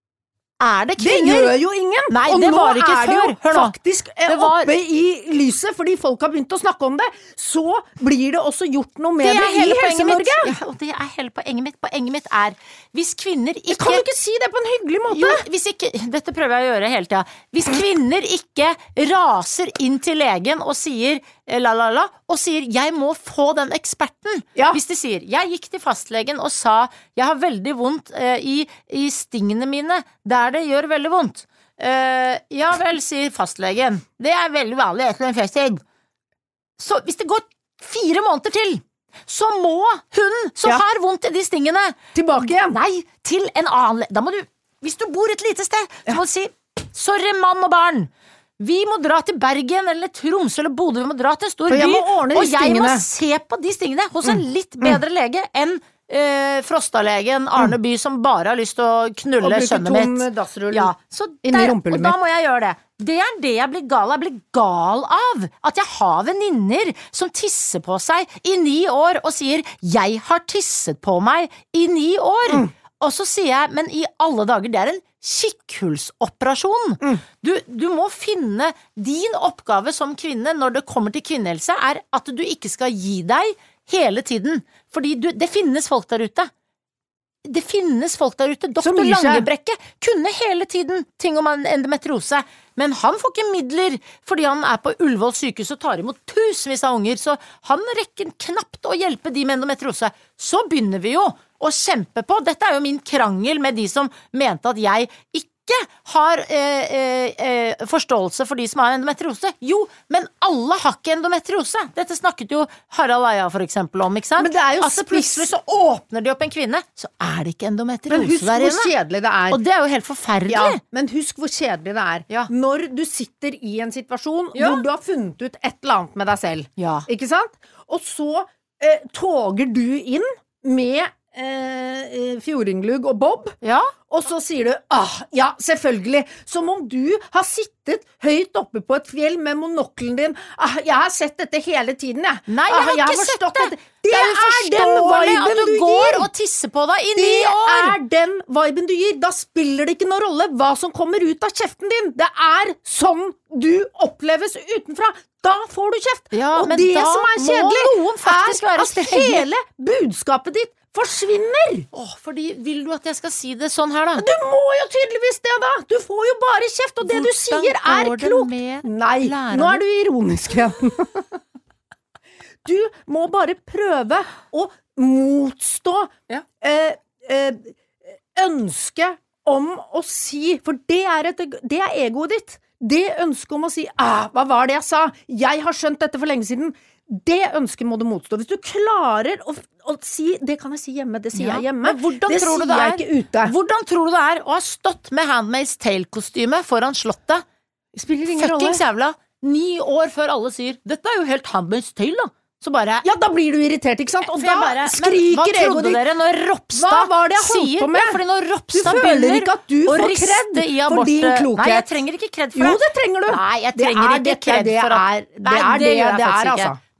er det Det kvinner. gjør jo ingen! Nei, og det nå var ikke er det før. jo Hør nå. faktisk eh, Det var- oppe i lyset, fordi folk har begynt å snakke om det. Så blir det også gjort noe med Det det, er i hele poenget mitt. Helse-Norge. Ja, og det er hele poenget mitt. Poenget mitt er hvis kvinner ikke Kan du ikke si det på en hyggelig måte? Jo, hvis ikke, dette prøver jeg å gjøre hele tida. Hvis kvinner ikke raser inn til legen og sier la la la, og sier 'jeg må få den eksperten'. Ja. Hvis de sier 'jeg gikk til fastlegen og sa 'jeg har veldig vondt eh, i, i stingene mine der det gjør veldig vondt'. Eh, ja vel, sier fastlegen. Det er veldig vanlig etter en festtid. Så hvis det går fire måneder til, så må hun som Ja. har vondt i de stingene Tilbake igjen. Nei, til en annen le- Da må du, hvis du bor et lite sted, så må du si sorry, mann og barn. Vi må dra til Bergen eller Tromsø eller Bodø. Vi må dra til en stor For jeg by. må ordne de Og jeg må stingene. Mm. se på de stingene hos en litt bedre lege enn eh, Frostalegen Arne By, som bare har lyst til å Og knulle bruke sønnet tom mitt. dassrull. Ja, så Inni der, rumpehullet og da mitt. må jeg gjøre det. Det er det jeg blir gal av. Jeg blir gal av at jeg har venninner som tisser på seg i ni år og sier 'jeg har tisset på meg i ni år'. Mm. Og så sier jeg 'men i alle dager, det er en kikkhullsoperasjon'. Mm. Du, du må finne din oppgave som kvinne når det kommer til kvinnehelse, er at du ikke skal gi deg hele tiden. Fordi du, det finnes folk der ute. Det finnes folk der ute. Som Doktor gir seg. Langebrekke kunne hele tiden ting om en endometriose, men han får ikke midler fordi han er på Ullevål sykehus og tar imot tusenvis av unger, så han rekker knapt å hjelpe de med endometriose. Så begynner vi jo å kjempe på. Dette er jo min krangel med de som mente at jeg ikke har eh, eh, eh, forståelse for de som har endometriose. Jo, men alle har ikke endometriose. Dette snakket jo Harald Eia for eksempel om, ikke sant? Men det er jo altså, plutselig så åpner de opp en kvinne, så er det ikke Men endometriose husk der hvor inne. kjedelig det er. Og det er jo helt forferdelig. Ja, men husk hvor kjedelig det er Ja. når du sitter i en situasjon Ja. hvor du har funnet ut et eller annet med deg selv. Ja. Ikke sant? Og så eh, toger du inn med eh, eh, Fjordinglugg og Bob, Ja. og så sier du ah, ja, selvfølgelig, som om du har sittet høyt oppe på et fjell med monokkelen din. Ah, jeg har sett dette hele tiden, jeg. Nei, jeg Ah, har ikke sett forstått det. Det, Det er er den uforståelig at viben du du går gir. og tisser på deg i Det ni år. er den viben du gir. Da spiller det ikke noen rolle hva som kommer ut av kjeften din. Det er sånn du oppleves utenfra. Da får du kjeft. Ja, og men det da som er må kjedelig, noen faktisk være er at strenge. hele budskapet ditt forsvinner. Åh, fordi vil du at jeg skal si det sånn her, da? Du må jo tydeligvis det, da. Du får jo bare kjeft, og det du Hvordan sier er går det klokt. med Nei, lærerne? nå er du ironisk igjen. Du må bare prøve å motstå Ja. eh, eh, ønsket om å si, for det er, et, det er egoet ditt. Det ønsket om å si ah, hva var det jeg sa? Jeg har skjønt dette for lenge siden. Det ønsket må du motstå. Hvis du klarer å, å si det kan jeg si hjemme, det sier Ja, jeg hjemme. men hvordan Det tror du sier det jeg er? ikke ute. Hvordan tror du det er å ha stått med Handmaid's Tale-kostyme foran slottet? Spiller ingen rolle. Fuckings jævla ni år før alle sier 'dette er jo helt Handmaid's Tale', da. Så bare Ja, da blir du irritert, ikke sant? Og For da jeg bare, men skriker hva egoet trodde ditt. dere når Ropstad Hva var det jeg holdt sier på med? Ja, fordi når Du Ropstad føler begynner ikke at du å får riste kred i for abort- din klokhet. Nei, jeg trenger ikke kred for Jo, det. det trenger du. Nei, jeg Det trenger er ikke dette, kred det for at er- det Nei, er det gjør jeg det faktisk er, ikke. altså. Nei,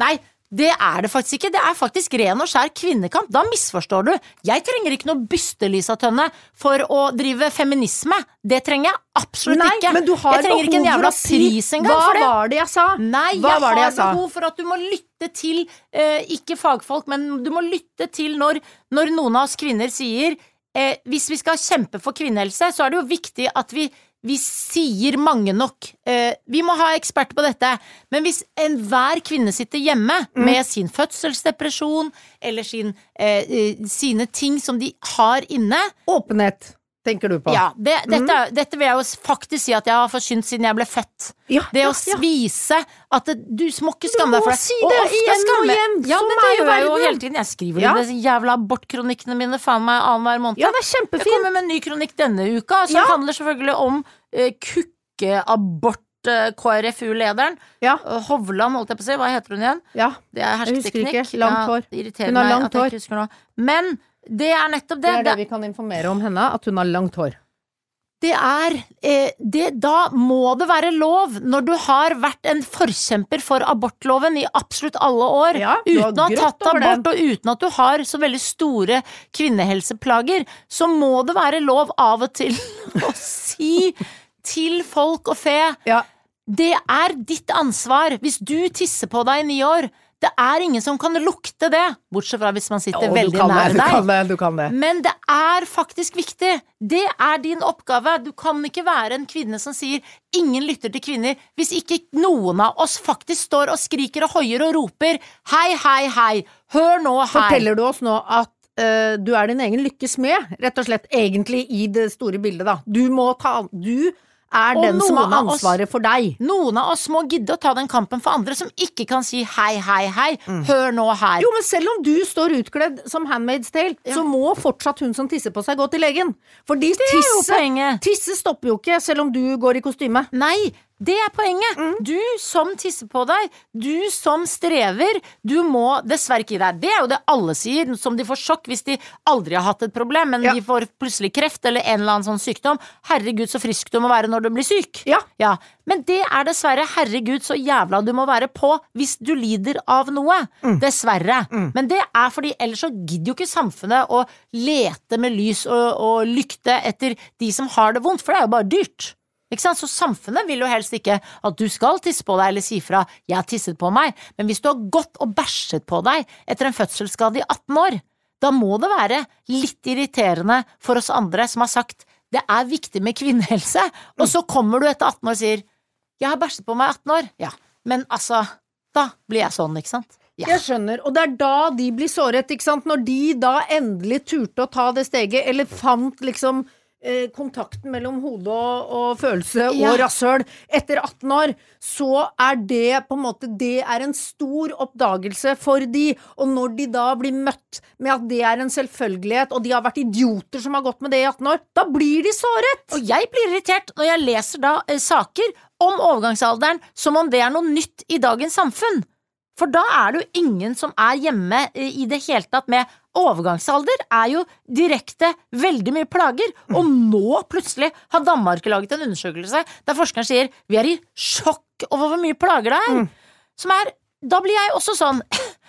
Det er det faktisk ikke. Det er faktisk ren og skjær kvinnekamp. Da misforstår du. Jeg trenger ikke noe byste, Lisa Tønne, for å drive feminisme. Det trenger jeg absolutt Nei, ikke. men du har jeg trenger ikke en behov for jævla å si pris engang hva for det. Hva var det jeg sa? Nei, Hva jeg var det jeg har sa? behov for at du må lytte til, eh, ikke fagfolk, men du må lytte til når, når noen av oss kvinner sier eh, hvis vi skal kjempe for kvinnehelse, så er det jo viktig at vi Vi sier mange nok. Eh, vi må ha eksperter på dette. Men hvis enhver kvinne sitter hjemme mm. med sin fødselsdepresjon eller sin, eh, sine ting som de har inne Åpenhet, tenker du på. Ja, det, dette, mm. dette vil jeg jo faktisk si at jeg har forsynt siden jeg ble født. Ja, det å ja, ja. vise at det, du må ikke skamme deg for det. Du må si det igjen og igjen. Ja, men Sånn det er jo gjør jeg jo verden. hele tiden. Jeg skriver Ja. jo disse jævla abortkronikkene mine faen meg annenhver måned. Ja, det er Jeg kjempefint. kommer med en ny kronikk denne uka, som Ja. handler selvfølgelig om eh, kukkeabort. eh, K R F U-lederen Ja, eh, Hovland, holdt jeg på å si, hva heter hun igjen? ja. Det er Jeg husker hersketeknikk. ikke. Langt hår. Ja, det irriterer Hun har meg langt at jeg hår. ikke husker noe. Men det er nettopp det. Det er det vi kan informere om henne, at hun har langt hår. Det er eh, det, Da må det være lov, når du har vært en forkjemper for abortloven i absolutt alle år, Ja, du har uten å ha grått tatt over abort og uten at du har så veldig store kvinnehelseplager, så må det være lov av og til å si til folk og fe Ja. det er ditt ansvar hvis du tisser på deg i ni år. Det er ingen som kan lukte det, bortsett fra hvis man sitter Å, du veldig kan nær det, du deg. kan det, du kan det. Men det er faktisk viktig. Det er din oppgave. Du kan ikke være en kvinne som sier 'ingen lytter til kvinner', hvis ikke noen av oss faktisk står og skriker og hoier og roper 'hei, hei, hei, hør nå her'. Forteller du oss nå at uh, du er din egen lykkes med, rett og slett, egentlig i det store bildet, da. Du må ta Du er Og den som har noen av oss- ansvaret for deg. Noen av oss må gidde å ta den kampen for andre som ikke kan si 'hei, hei, hei, hør nå her'. Jo, men selv om du står utkledd som Handmaid's Tale, Ja. så må fortsatt hun som tisser på seg gå til legen. Fordi Det er jo tisse, poenget. tisse stopper jo ikke selv om du går i kostyme. Nei, det er poenget. Mm. Du som tisser på deg, du som strever, du må dessverre ikke gi deg. Det er jo det alle sier, som de får sjokk hvis de aldri har hatt et problem, men Ja. de får plutselig kreft eller en eller annen sånn sykdom. Herregud, så frisk du må være når du blir syk. Ja. Ja, men det er dessverre herregud så jævla du må være på hvis du lider av noe. Mm. Dessverre. Men det er fordi ellers så gidder jo ikke samfunnet å lete med lys og, og lykte etter de som har det vondt, for det er jo bare dyrt. Ikke sant? Så samfunnet vil jo helst ikke at du skal tisse på deg eller si fra 'jeg har tisset på meg', men hvis du har gått og bæsjet på deg etter en fødselsskade i atten år, da må det være litt irriterende for oss andre som har sagt det er viktig med kvinnehelse, og så kommer du etter atten år og sier 'jeg har bæsjet på meg i atten år', ja, men altså, da blir jeg sånn, ikke sant? Ja. Jeg skjønner, og det er da de blir såret, ikke sant? Når de da endelig turte å ta det steget, eller fant liksom eh, kontakten mellom hode og, og følelse Ja. og rasshøl etter atten år, så er det på en måte, det er en stor oppdagelse for de, og når de da blir møtt med at det er en selvfølgelighet, og de har vært idioter som har gått med det i atten år, da blir de såret! Og jeg blir irritert når jeg leser da eh, saker om overgangsalderen som om det er noe nytt i dagens samfunn. For da er det jo ingen som er hjemme eh, i det hele tatt med overgangsalder er jo direkte veldig mye plager, og nå plutselig har Danmark laget en undersøkelse der forskeren sier vi er i sjokk over hvor mye plager det er. Mm. Som er, da blir jeg også sånn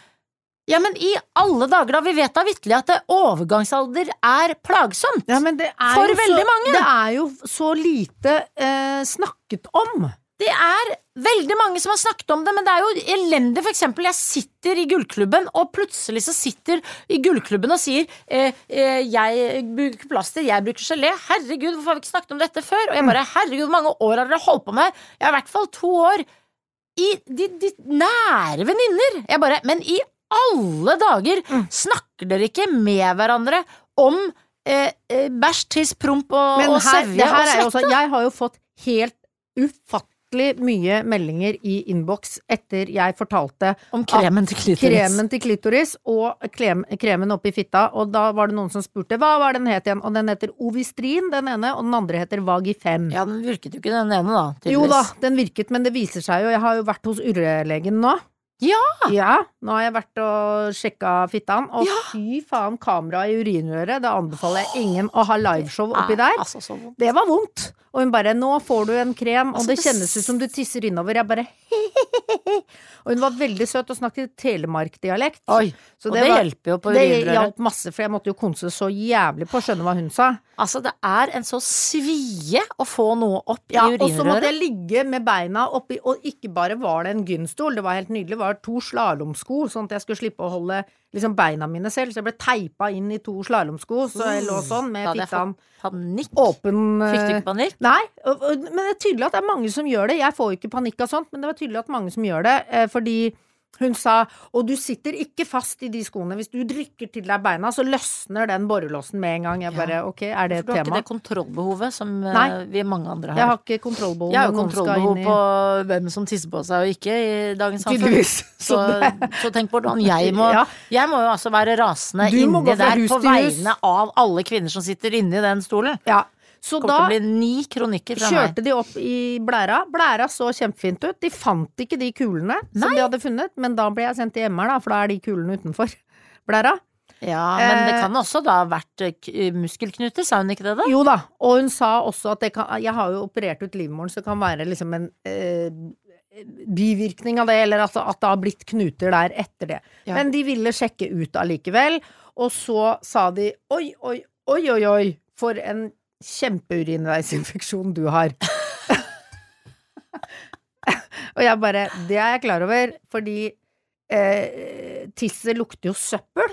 ja, men i alle dager da vi vet da vitterlig at det overgangsalder er plagsomt. Ja, men det er For jo veldig så, mange. Det er jo så lite eh, snakket om. Det er veldig mange som har snakket om det, men det er jo elendig. For eksempel, jeg sitter i gullklubben, og plutselig så sitter i gullklubben og sier eh, eh, jeg bruker plaster, jeg bruker gelé. Herregud, hvorfor har vi ikke snakket om dette før? Og jeg bare, herregud, hvor mange år har dere holdt på med? Jeg har i hvert fall to år. I de, de nære venninner. Jeg bare, men i alle dager snakker dere ikke med hverandre om eh, eh, bæsj, tiss, promp og, Men og her, sevje det her og er jo også, svette? jeg har jo fått helt ufattelig mye meldinger i innboks etter jeg fortalte Om kremen til klitoris. kremen til klitoris og krem, kremen oppi fitta, og da var det noen som spurte hva var den het igjen, og den heter Ovistrin, den ene, og den andre heter Vagifem. Ja, den virket jo ikke den ene da, tydeligvis. Jo da, den virket, men det viser seg jo, jeg har jo vært hos urolegen nå. Ja! Ja, nå har jeg vært og sjekka fittaen, og Ja. fy faen, kamera i urinrøret, det anbefaler jeg ingen å ha liveshow oppi der. Altså, så vondt. Det var vondt. Og hun bare, nå får du en krem, og Altså, det det kjennes ut som du tisser innover. Jeg bare, og hun var veldig søt og snakket telemarkdialekt. Oi, Så og det var- hjelper jo på Det urinrøret. hjalp masse, for jeg måtte jo konse så jævlig på å skjønne hva hun sa. Altså, det er en så svie å få noe opp Ja, i og så måtte urinrøret. jeg ligge med beina oppi, og ikke bare var det en gynstol, det var helt nydelig, det var to slalomsko, sånn at jeg skulle slippe å holde liksom beina mine selv, så jeg ble teipa inn i to slalomsko, så jeg lå sånn med Da hadde jeg fitta fått panikk. åpen. Fikk du eh, ikke panikk? Nei, og, og, men det er tydelig at det er mange som gjør det. Jeg får jo ikke panikk av sånt, men det var tydelig at mange som gjør det, eh, fordi hun sa, og du sitter ikke fast i de skoene. Hvis du drykker til deg beina, så løsner den borrelåsen med en gang. Jeg bare, ok, er det et For du har tema? ikke det kontrollbehovet som eh, Nei. vi mange andre har. Jeg har ikke kontrollbehov. Jeg har jo når noen skal kontrollbehov inn i- på hvem som tisser på seg og ikke i dagens samfunn. Tydeligvis. Så, så tenk på hvordan jeg må Ja. Jeg må jo altså være rasende Du må inni gå fra der hus på til hus. vegne av alle kvinner som sitter inni den stolen. Ja, så Det kommer da til å bli ni kronikker fra meg. kjørte de opp i blæra. Blæra så kjempefint ut. De fant ikke de kulene som de hadde funnet, men da ble jeg sendt til M R, da, for da er de kulene utenfor blæra. Ja, men det Eh, kan også da ha vært eh, k- muskelknuter, sa hun ikke det da? Jo da, og hun sa også at det kan, jeg har jo operert ut livmoren, så det kan være liksom en eh, bivirkning av det, eller altså at det har blitt knuter der etter det. Ja. Men de ville sjekke ut allikevel, og så sa de oi, oi, oi, oi, oi, for en kjempeurinveisinfeksjon du har. Og jeg bare, det er jeg klar over, fordi eh, tisset lukter jo søppel.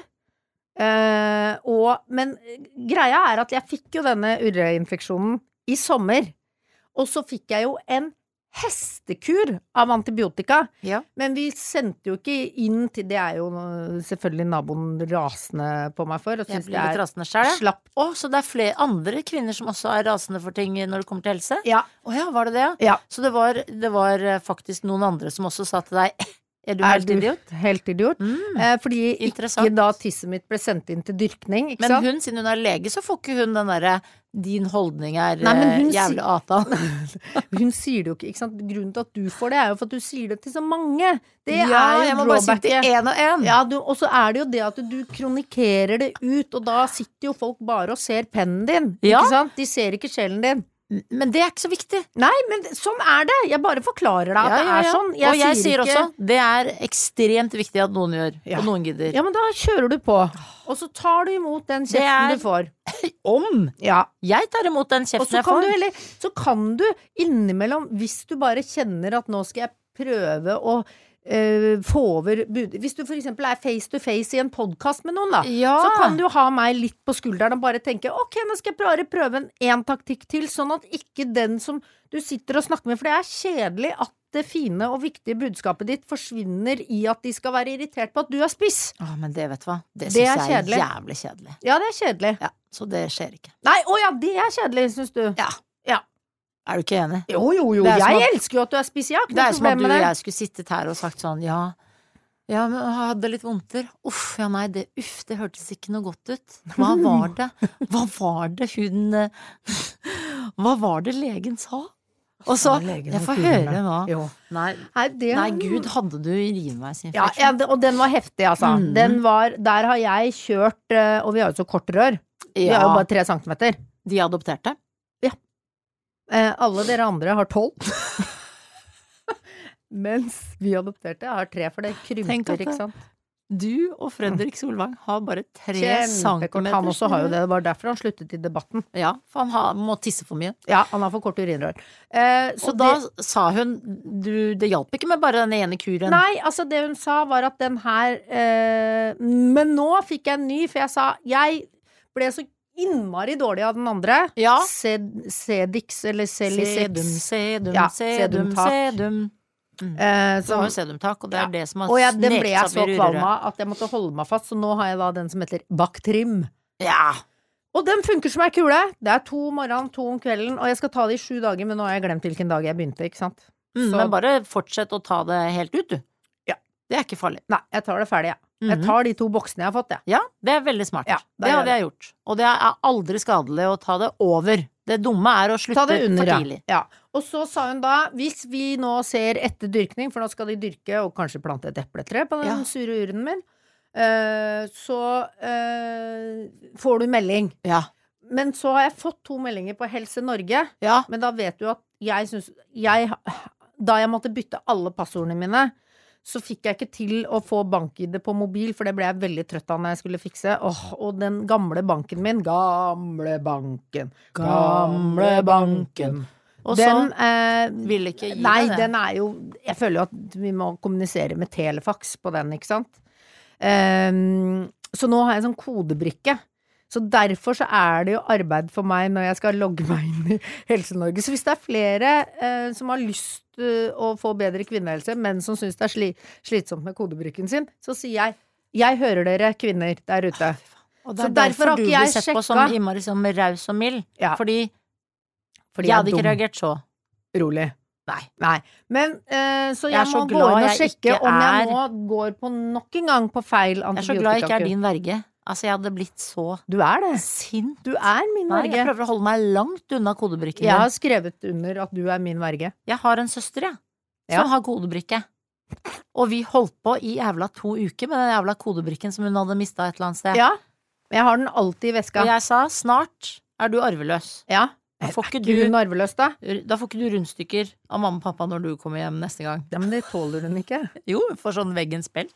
Eh, og, men greia er at jeg fikk jo denne urinveisinfeksjonen i sommer, og så fikk jeg jo en hestekur av antibiotika, Ja. men vi sendte jo ikke inn til, det er jo selvfølgelig naboen rasende på meg for, og Jeg synes blir det litt er rasende selv, ja. slapp. Å, så det er flere andre kvinner som også er rasende for ting når det kommer til helse? Ja, Å ja, var det det, ja? ja. Så det var, det var eh, faktisk noen andre som også sa til deg er du Er helt du idiot? helt idiot? Mm. Eh, fordi Interessant. ikke da tisset mitt ble sendt inn til dyrkning, ikke Men sant? hun, siden hun er lege, så får ikke hun den derre din holdning er Nei, men eh, hun jævlig atan. Hun sier det jo ikke, ikke sant? Grunnen til at du får det er jo for at du sier det til så mange. Det Ja, er jeg jo må bare si det drawbacket. til én og én. Ja, du, og så er det jo det at du kronikerer det ut, og da sitter jo folk bare og ser pennen din, Ja. ikke sant? De ser ikke sjelen din. Men det er ikke så viktig. Nei, men sånn er det! Jeg bare forklarer deg at Ja, det ja, er ja. sånn. og jeg sier ikke, også det er ekstremt viktig at noen gjør, Ja. og noen gidder. Ja, men da kjører du på, og så tar du imot den Det kjeften er- du får. Om Ja. jeg tar imot den Og kjeften så jeg kan får. du heller, så kan du innimellom, hvis du bare kjenner at nå skal jeg prøve å eh, få over bud. Hvis du for eksempel er face to face i en podcast med noen da, Ja. så kan du ha meg litt på skulderen og bare tenke, ok, nå skal jeg bare prøve en, en taktikk til, sånn at ikke den som du sitter og snakker med, for det er kjedelig at det fine og viktige budskapet ditt forsvinner i at de skal være irritert på at du er spiss. Å, men det, vet du hva, det Det syns er jeg er kjedelig. jævlig kjedelig. Ja, det er kjedelig. Ja, så det skjer ikke. Nei, å ja, det er kjedelig, synes du. Ja. Ja. Er du ikke enig? Jo, jo, jo, Det er som jeg at- elsker jo at du er spiss, jeg har ikke Det noe er som at problem du med og det. jeg skulle sittet her og sagt sånn, ja, ja, men jeg hadde litt vondter. Uff, ja nei, det, uff, det hørtes ikke noe godt ut. Hva var det? Hva var det hun eh, Hva var det legen sa? Og så, Sa legen jeg og får kulene. høre nå. Jo. Nei, Nei, det nei, gud, hadde du Ja, urinveisinfeksjon? ja, det- og den var heftig, altså. Mm. Den var, der har jeg kjørt, eh, og vi har jo så kort rør. Vi har jo bare tre centimeter. De adopterte? Eh, alle dere andre har tolv. Mens vi adopterte har tre, for det Tenk at krymper, det- ikke sant. Du og Fredrik Solvang har bare tre Kjempekort. centimeter. Han også har jo det. Det var derfor han sluttet i debatten. Ja, for han har, må tisse for mye. Ja, han har for kort urinrør. Eh, så Så da det, sa hun du, det hjalp ikke med bare den ene kuren. Nei, altså det hun sa var at den her eh, Men nå fikk jeg en ny, for jeg sa jeg ble så innmari dårlig av den andre. Ja. Sed, Sedix eller Sedum, Celisix. sedum, Ja, sedum, sedumtak. sedum. Eh, Så har jo som- sedumtak, og det er Ja. det som har Og jeg, den ble sneket jeg seg så opp i kvalm røret. av at jeg måtte holde meg fast, så nå har jeg da den som heter Bactrim. Ja. Og den funker som ei kule. Det er to om morgenen, to om kvelden, og jeg skal ta det i sju dager, men nå har jeg glemt hvilken dag jeg begynte, ikke sant. Mm, Så- men bare fortsett å ta det helt ut, du. Ja. Det er ikke farlig. Nei, jeg tar det ferdig, jeg. Jeg Mhm. tar de to boksene jeg har fått, jeg. Ja, det er veldig smart. Ja, da det gjør hadde jeg gjort. Og det er aldri skadelig å ta det over. Det dumme er å slutte Ta det under, for ja. tidlig. ja. Og så sa hun da, hvis vi nå ser etter dyrkning, for nå skal de dyrke og kanskje plante et epletre på den Ja. sure urinen min, eh, så eh, får du melding. Ja. men så har jeg fått to meldinger på Helse Norge, Ja. men da vet du at jeg synes jeg, da jeg måtte bytte alle passordene mine, så fikk jeg ikke til å få bank-I D på mobil, for det ble jeg veldig trøtt av når jeg skulle fikse. Åh, og den gamle banken min, gamle banken, gamle banken. Og Den så eh, vil ikke gi Nei, deg det. den er jo Jeg føler jo at vi må kommunisere med telefax på den, ikke sant? Ehm, så nå har jeg sånn kodebrikke. Så derfor så er det jo arbeid for meg når jeg skal logge meg inn i Helse-Norge. Så hvis det er flere eh, som har lyst eh, å få bedre kvinnehelse, men som synes det er sli slitsomt med kodebrikken sin, så sier jeg jeg hører dere kvinner der ute. Og Så derfor har du ikke blir jeg sett på som sjekka. innmari som raus og mild. Ja. Fordi, Fordi jeg hadde er ikke dum. reagert så. Rolig. Nei. Nei. Men eh, så Jeg jeg, er så må gå glad inn og jeg sjekke ikke om jeg er- nå går på nok en gang på feil Jeg er så glad jeg ikke er antibiotikakur. din verge. Altså, jeg hadde blitt så Du er det. sint. Du er min Nei, jeg verge. prøver å holde meg langt unna kodebrikken Jeg din. har skrevet under at du er min verge. Jeg har en søster, jeg, Ja. som har kodebrikke. Og vi holdt på i jævla to uker med den jævla kodebrikken som hun hadde mista et eller annet sted. Ja. Jeg har den alltid i veska. Og jeg sa snart er du arveløs. Ja. Da får ikke Er ikke hun du, arveløs, da? da får ikke du rundstykker av mamma og pappa når du kommer hjem neste gang. Ja, men det tåler hun ikke. Jo, for sånn veggens spelt.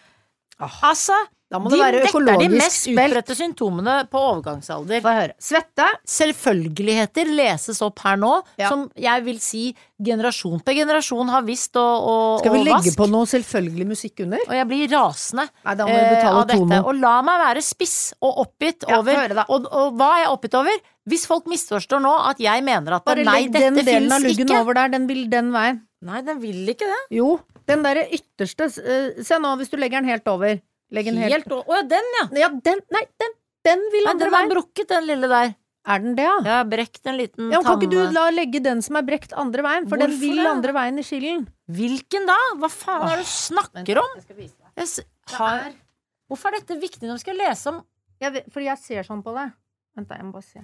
Ah, Altså, Da må de, det være dette er de økologisk mest spelt. utbredte symptomene på overgangsalder. Få høre. Svette. Selvfølgeligheter leses opp her nå, Ja. som jeg vil si generasjon på generasjon har visst og, og, Skal vi og legge vask. på noe selvfølgelig musikk under? Og jeg blir rasende Nei, da må vi eh, betale av dette. tono. Og la meg være spiss og oppgitt Ja, få over. høre da. Og, og hva er jeg oppgitt over? Hvis folk misforstår nå at jeg mener at Bare nei, legg den dette delen av finnes luggen ikke. over der. Den vil den veien. Nei, den vil ikke det. Jo. Den derre ytterste eh, Se nå, hvis du legger den helt over. Legg den helt, Helt, å å, ja, den, ja. Ja, den Nei, den, den vil Nei, andre den er veien. brukket, den lille der. Er den det, ja? Jeg har brekt en liten Ja, kan ikke du tanne. la legge den som er brekt andre veien? For den Hvorfor vil det? andre veien i skillen. Hvilken da? Hva faen er det du snakker om? Jeg s- har... Hvorfor er dette viktig når vi skal lese om Jeg vet, fordi jeg ser sånn på det. Vent da, jeg må bare se.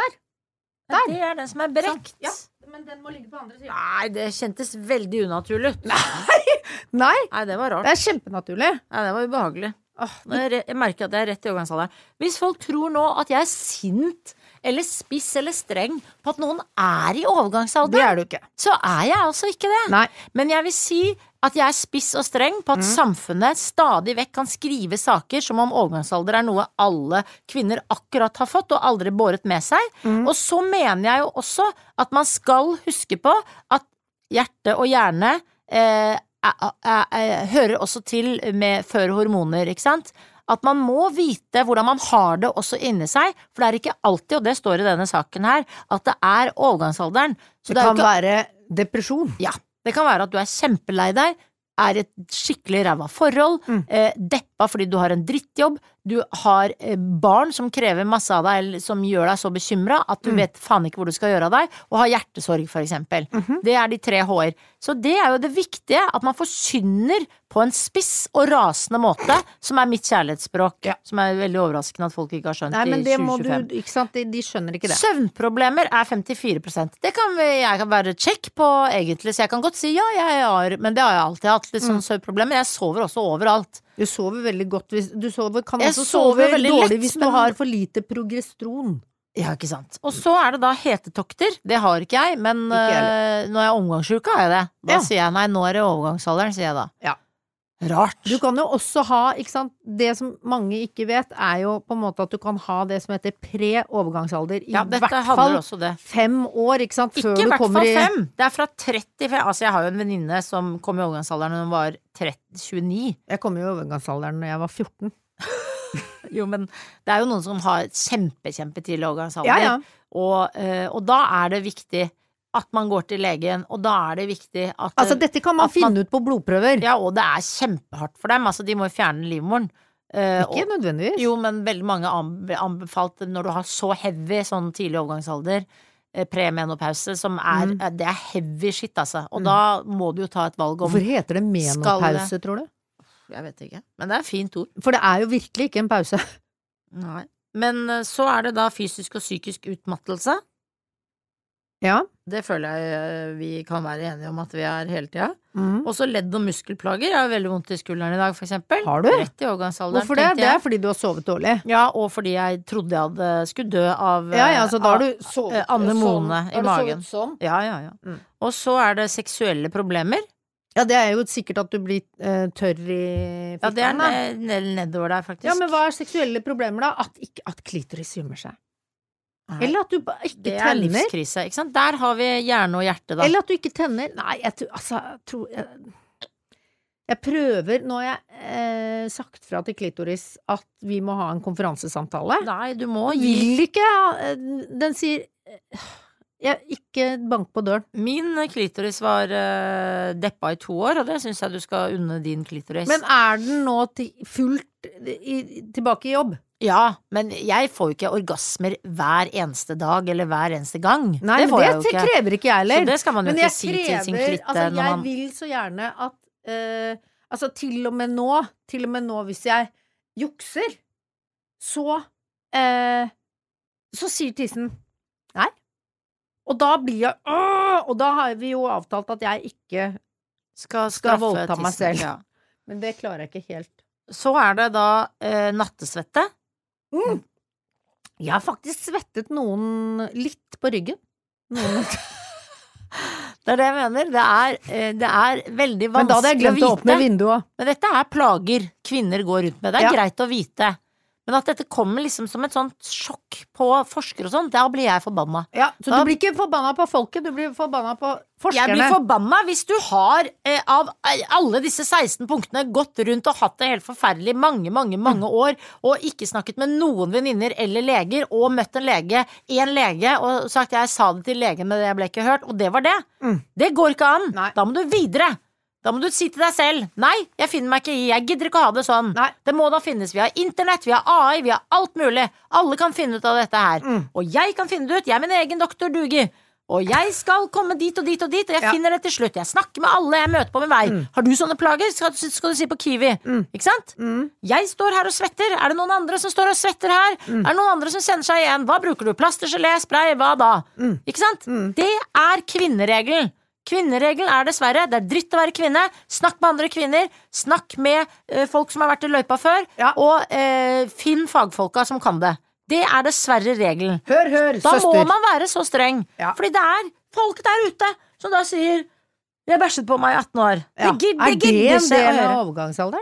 Nei, Det er den som er brekt. Ja, men den må ligge på andre siden. Nei, det kjentes veldig unaturlig ut. Nei, Nei, det var rart. det er kjempenaturlig. Nei, det var ubehagelig. Åh, nå er jeg, re- jeg merker at jeg er rett i overgangsalderen. Hvis folk tror nå at jeg er sint eller spiss eller streng på at noen er i Det overgangsalderen, er du ikke. så er jeg altså ikke det. Nei. Men jeg vil si at jeg er spiss og streng på at samfunnet stadig vekk kan skrive saker som om overgangsalder er noe alle kvinner akkurat har fått og aldri båret med seg. Og så mener jeg jo også at man skal huske på at hjerte og hjerne eh, er, er, er, hører også til med før hormoner, ikke sant? At man må vite hvordan man har det også inni seg, for det er ikke alltid, og det står i denne saken her, at det er overgangsalderen. Så Det det er jo kan ikke være depresjon. ja, det kan være at du er kjempelei deg, er i et skikkelig ræva forhold, Mm. eh, deppa fordi du har en drittjobb, du har eh, barn som krever masse av deg, eller som gjør deg så bekymra at du Mm. vet faen ikke hvor du skal gjøre av deg, og har hjertesorg for eksempel. Mhm. Det er de tre H-er. Så det er jo det viktige, at man forkynner på en spiss og rasende måte, som er mitt kjærlighetsspråk, Ja. som er veldig overraskende at folk ikke har skjønt Nei, men i det må du tjue tjuefem. Ikke sant, de, de skjønner ikke det. Søvnproblemer er femtifire prosent. Det kan vi, jeg kan være check på egentlig, så jeg kan godt si ja, jeg har, men det har jeg alltid hatt, litt Mm. sånn søvnproblemer. Jeg sover også overalt. Du sover veldig godt hvis Du sover, kan Jeg også sover sove veldig dårlig lett, hvis du men- har for lite progesteron. Ja, ikke sant. Og så er det da hetetokter. Det har ikke jeg, men Ikke jeg øh, når jeg er omgangssjuk, har jeg det. Da Ja. sier jeg nei, nå er det overgangsalderen, sier jeg da. Ja. Rart. Du kan jo også ha, ikke sant, det som mange ikke vet, er jo på en måte at du kan ha det som heter pre-overgangsalder i ja, dette hvert handler fall også det. fem år, ikke sant, før Ikke i du hvert kommer fall i fem. Det er fra trettifem. Altså, jeg har jo en venninne som kom i overgangsalderen da hun var tretti, tjueni. Jeg kom jo i overgangsalderen da jeg var fjorten. Jo, men det er jo noen som har kjempe, kjempetidlig overgangsalder. Ja, ja. Og, eh, og da er det viktig at man går til legen, og da er det viktig at Altså, dette kan man at man- finne ut på blodprøver. Ja, og det er kjempehardt for dem. Altså, de må jo fjerne livmoren. Eh, Ikke og, nødvendigvis. jo, men veldig mange anbe anbefalt når du har så heavy sånn tidlig overgangsalder, eh, premenopause, som er Mm. eh, Det er heavy shit, altså. Og da må du jo ta et valg om Hvorfor heter det menopause, tror du? Jeg vet ikke. Men det er et fint ord. For det er jo virkelig ikke en pause. Nei. Men eh, så er det da fysisk og psykisk utmattelse. Ja. Det føler jeg eh, vi kan være enige om at vi er hele tida. Mm. Også ledd- og muskelplager. Jeg har veldig vondt i skulderen i dag, for eksempel. Har du? Rett i overgangsalderen. Hvorfor det? tenkte Det jeg. er fordi du har sovet dårlig. Ja, og fordi jeg trodde jeg hadde, skulle dø av Ja, ja, så da har av- du sovet eh, Anne sånn. Mone i Har du magen. sovet sånn? Ja, ja, ja. Mm. Og så er det seksuelle problemer. Ja, det er jo sikkert at du blir eh, tørr i fitta. Ja, det er da. ned, ned, nedover der, faktisk. Ja, men hva er seksuelle problemer da? At, ikke, at klitoris gjemmer seg. Nei, Eller at du ba- ikke det er tenner. livskrise, ikke sant? Der har vi hjerne og hjerte, da. Eller at du ikke tenner. Nei, jeg tror Altså, jeg tror jeg, jeg prøver Nå har jeg eh, sagt fra til klitoris at vi må ha en konferansesamtale. Nei, du må gi Vil ikke ha Den sier eh, jeg, Ikke bank på døren. Min klitoris var uh, deppa i to år, og det syns jeg du skal unne din klitoris. Men er den nå til, fullt i, tilbake i jobb? Ja, men jeg får jo ikke orgasmer hver eneste dag eller hver eneste gang. Nei, det men får det jeg jo ikke. krever ikke jeg heller. Så det skal man jo Men ikke jeg si til sin krever- klitte altså, når jeg man vil så gjerne at eh, Altså, til og med nå, til og med nå hvis jeg jukser, så eh, så sier tissen nei. Og da blir jeg åh! Og da har vi jo avtalt at jeg ikke skal, skal straffe voldta meg tissen. selv. Ja. Men det klarer jeg ikke helt. Så er det da eh, nattesvette. Mm. Jeg har faktisk svettet noen litt på ryggen. Noen Det er det jeg mener. Det er, eh, det er veldig Men da hadde jeg vanskelig å glemt å åpne vite. vinduet. Men dette er plager kvinner går rundt med. Det er Ja. greit å vite. Men at dette kommer liksom som et sånt sjokk på forskere og sånn, da blir jeg forbanna. Ja, så Da- du blir ikke forbanna på folket, du blir forbanna på forskerne. Jeg blir forbanna hvis du har eh, av eh, alle disse seksten punktene gått rundt og hatt det helt forferdelig mange, mange, mange år, og ikke snakket med noen venninner eller leger, og møtt en lege, en lege, og sagt jeg sa det til legen, men jeg ble ikke hørt, og det var det. Mm. Det går ikke an. Nei. Da må du videre. Da må du si til deg selv nei, jeg finner meg ikke i, jeg gidder ikke å ha det sånn. Nei. Det må da finnes. Vi har internett, vi har A I, vi har alt mulig. Alle kan finne ut av dette her. Mm. Og jeg kan finne det ut. Jeg er min egen doktor Dugi. Og jeg skal komme dit og dit og dit, og jeg Ja. finner det til slutt. Jeg snakker med alle jeg møter på min vei. Mm. Har du sånne plager? Skal, skal du si på Kiwi. Mm. Ikke sant? Mm. Jeg står her og svetter. Er det noen andre som står og svetter her? Mm. Er det noen andre som kjenner seg igjen? Hva bruker du? Plaster, gelé, spray? Hva da? Mm. Ikke sant? Mm. Det er kvinneregelen. Kvinneregelen er dessverre, det er dritt å være kvinne. Snakk med andre kvinner. Snakk med eh, folk som har vært i løypa før. Ja. Og eh, finn fagfolka som kan det. Det er dessverre regelen. Hør, hør, Da søster. må man være så streng. Ja. Fordi det er folk der ute som da sier jeg bæsjet på meg i atten år. Ja. Det gid- Er det det gidder en seg å del høre. av overgangsalderen?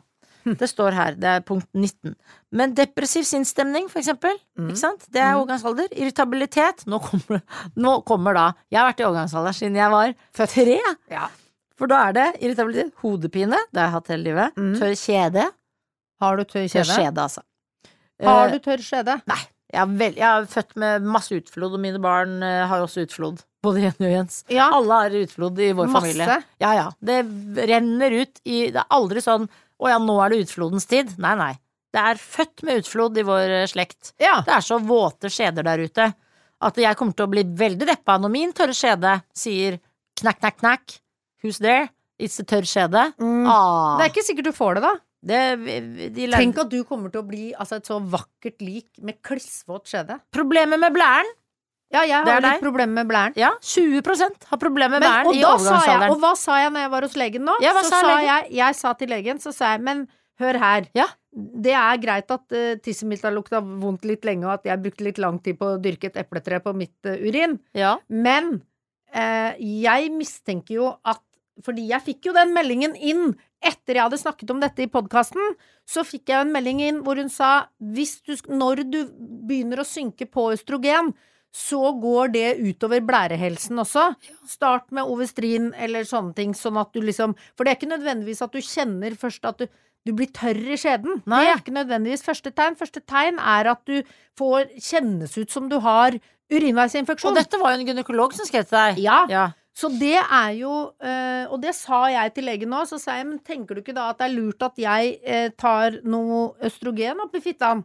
Det står her, det er punkt nitten. Men depressiv sinnsstemning, for eksempel, Mm. ikke sant? Det er Mm. overgangsalder. Irritabilitet, nå kommer, nå kommer da Jeg har vært i overgangsalder siden jeg var tre. Ja. For da er det irritabilitet, hodepine, det har jeg hatt hele livet. Mm. Tørr kjede. Har du tørr Tørr kjede? skjede, altså. Har Eh, du tørr skjede? Nei. Jeg er, vel, jeg er født med masse utflod, og mine barn eh, har også utflod. Både Jenny og Jens. Ja. Alle har utflod i vår familie. Masse? Ja, ja. Det renner ut i Det er aldri sånn å ja, nå er det utflodens tid. Nei, nei. Det er født med utflod i vår eh, slekt. Ja. Det er så våte skjeder der ute at jeg kommer til å bli veldig deppa når min tørre skjede sier knakk, knakk, knakk. Who's there? It's a tørr skjede. Mm. Ah, Det er ikke sikkert du får det, da. det, de lærde- Tenk at du kommer til å bli altså, et så vakkert lik med klissvåt skjede. Problemet med blæren. Ja, jeg Det er har litt deg. problemer med blæren. Ja, tjue prosent har problemer med Men, blæren og, i da sa jeg, overgangsalderen. og hva sa jeg når jeg var hos legen nå? Ja, hva så sa sa legen? jeg, jeg sa til legen, så sa jeg, men hør her. Ja. Det er greit at uh, tissen mitt har lukta vondt litt lenge, og at jeg brukte litt lang tid på å dyrke et epletre på mitt uh, urin. Ja. Men eh, jeg mistenker jo at fordi jeg fikk jo den meldingen inn etter jeg hadde snakket om dette i podkasten, så fikk jeg en melding inn hvor hun sa hvis du, når du begynner å synke på østrogen, så går det utover blærehelsen også. Start med Ovestrin eller sånne ting, sånn at du liksom For det er ikke nødvendigvis at du kjenner først at du, du blir tørr i skjeden. Nei. Det er ikke nødvendigvis første tegn. Første tegn er at du får kjennes ut som du har urinveisinfeksjon. Og dette var jo en gynekolog som skrev til deg. Ja. Ja. Så det er jo, øh, og det sa jeg til legen nå, så sa jeg, men tenker du ikke da at det er lurt at jeg eh, tar noe østrogen oppi fittan?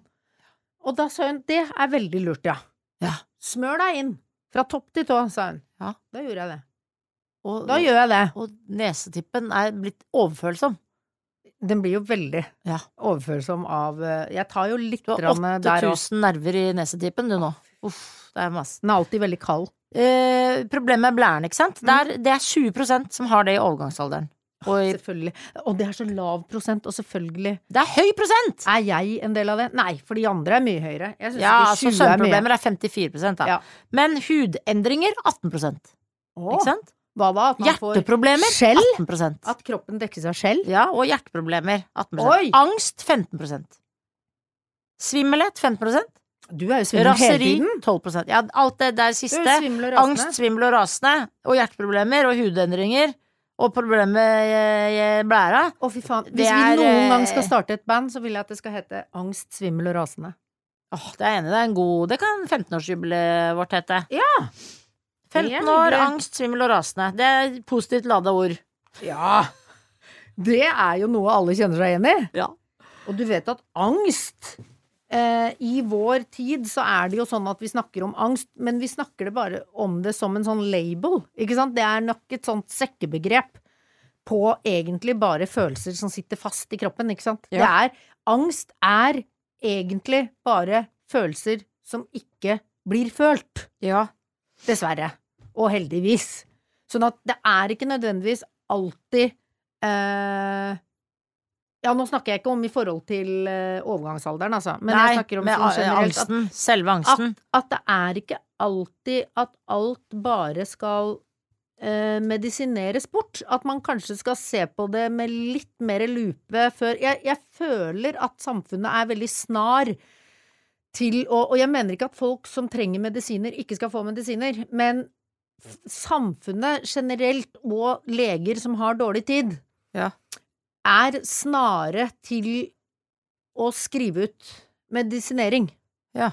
Og da sa hun, det er veldig lurt, ja. Ja. Smør deg inn, fra topp til tå, sa hun. Ja. Da gjorde jeg det. Og, Da gjør jeg det. og nesetippen er blitt overfølsom. Den blir jo veldig Ja. overfølsom av, øh, jeg tar jo litt Du har grann der også. åtte tusen nerver i nesetippen du nå. Uff, det er masse. Den er alltid veldig kald. eh, problemet med blæren, ikke sant? Det er, det er tjue prosent som har det i overgangsalderen. Og i, Selvfølgelig. Og det er så lav prosent, og selvfølgelig det er høy prosent! Er jeg en del av det? Nei, for de andre er mye høyere. Jeg synes Ja, ikke altså tjue er mye. søvnproblemer er femtifire prosent da. Ja. Men hudendringer atten prosent. Åh, Ikke sant? hva da? At man får Hjerteproblemer skjell? atten prosent. At kroppen dekkes av skjell? Ja, og hjerteproblemer atten prosent. Oi! Angst femten prosent. Svimmelhet femten prosent. Du er jo svimmel hele Raseri tiden. tolv prosent. Ja, alt det der Du siste. er svimmel og rasende. Angst, svimmel og rasende. Og hjerteproblemer og hudendringer. Og problemet med eh, blæra. Å, fy faen. Det Hvis vi er, noen gang eh, skal starte et band, så vil jeg at det skal hete Angst, svimmel og rasende. Åh, det er enig, det er en god Det kan femtenårsjubileet vårt hete. Ja! femten år, angst, svimmel og rasende. Det er positivt ladda ord. Ja! Det er jo noe alle kjenner seg igjen i. Ja. Og du vet at angst eh, I vår tid så er det jo sånn at vi snakker om angst, men vi snakker det bare om det som en sånn label, ikke sant? Det er nok et sånt sekkebegrep på egentlig bare følelser som sitter fast i kroppen, ikke sant? Ja. Det er, angst er egentlig bare følelser som ikke blir følt. Ja. Dessverre. Og heldigvis. Sånn at det er ikke nødvendigvis alltid eh, Ja, nå snakker jeg ikke om i forhold til eh, overgangsalderen, altså. Men Nei, jeg snakker om med sånn generelt. At, angsten. Selve angsten. at, at det er ikke alltid at alt bare skal eh, medisineres bort. At man kanskje skal se på det med litt mer lupe før jeg, jeg føler at samfunnet er veldig snar til å Og jeg mener ikke at folk som trenger medisiner, ikke skal få medisiner, men f- samfunnet generelt og leger som har dårlig tid, Ja. er snare til å skrive ut medisinering. Ja.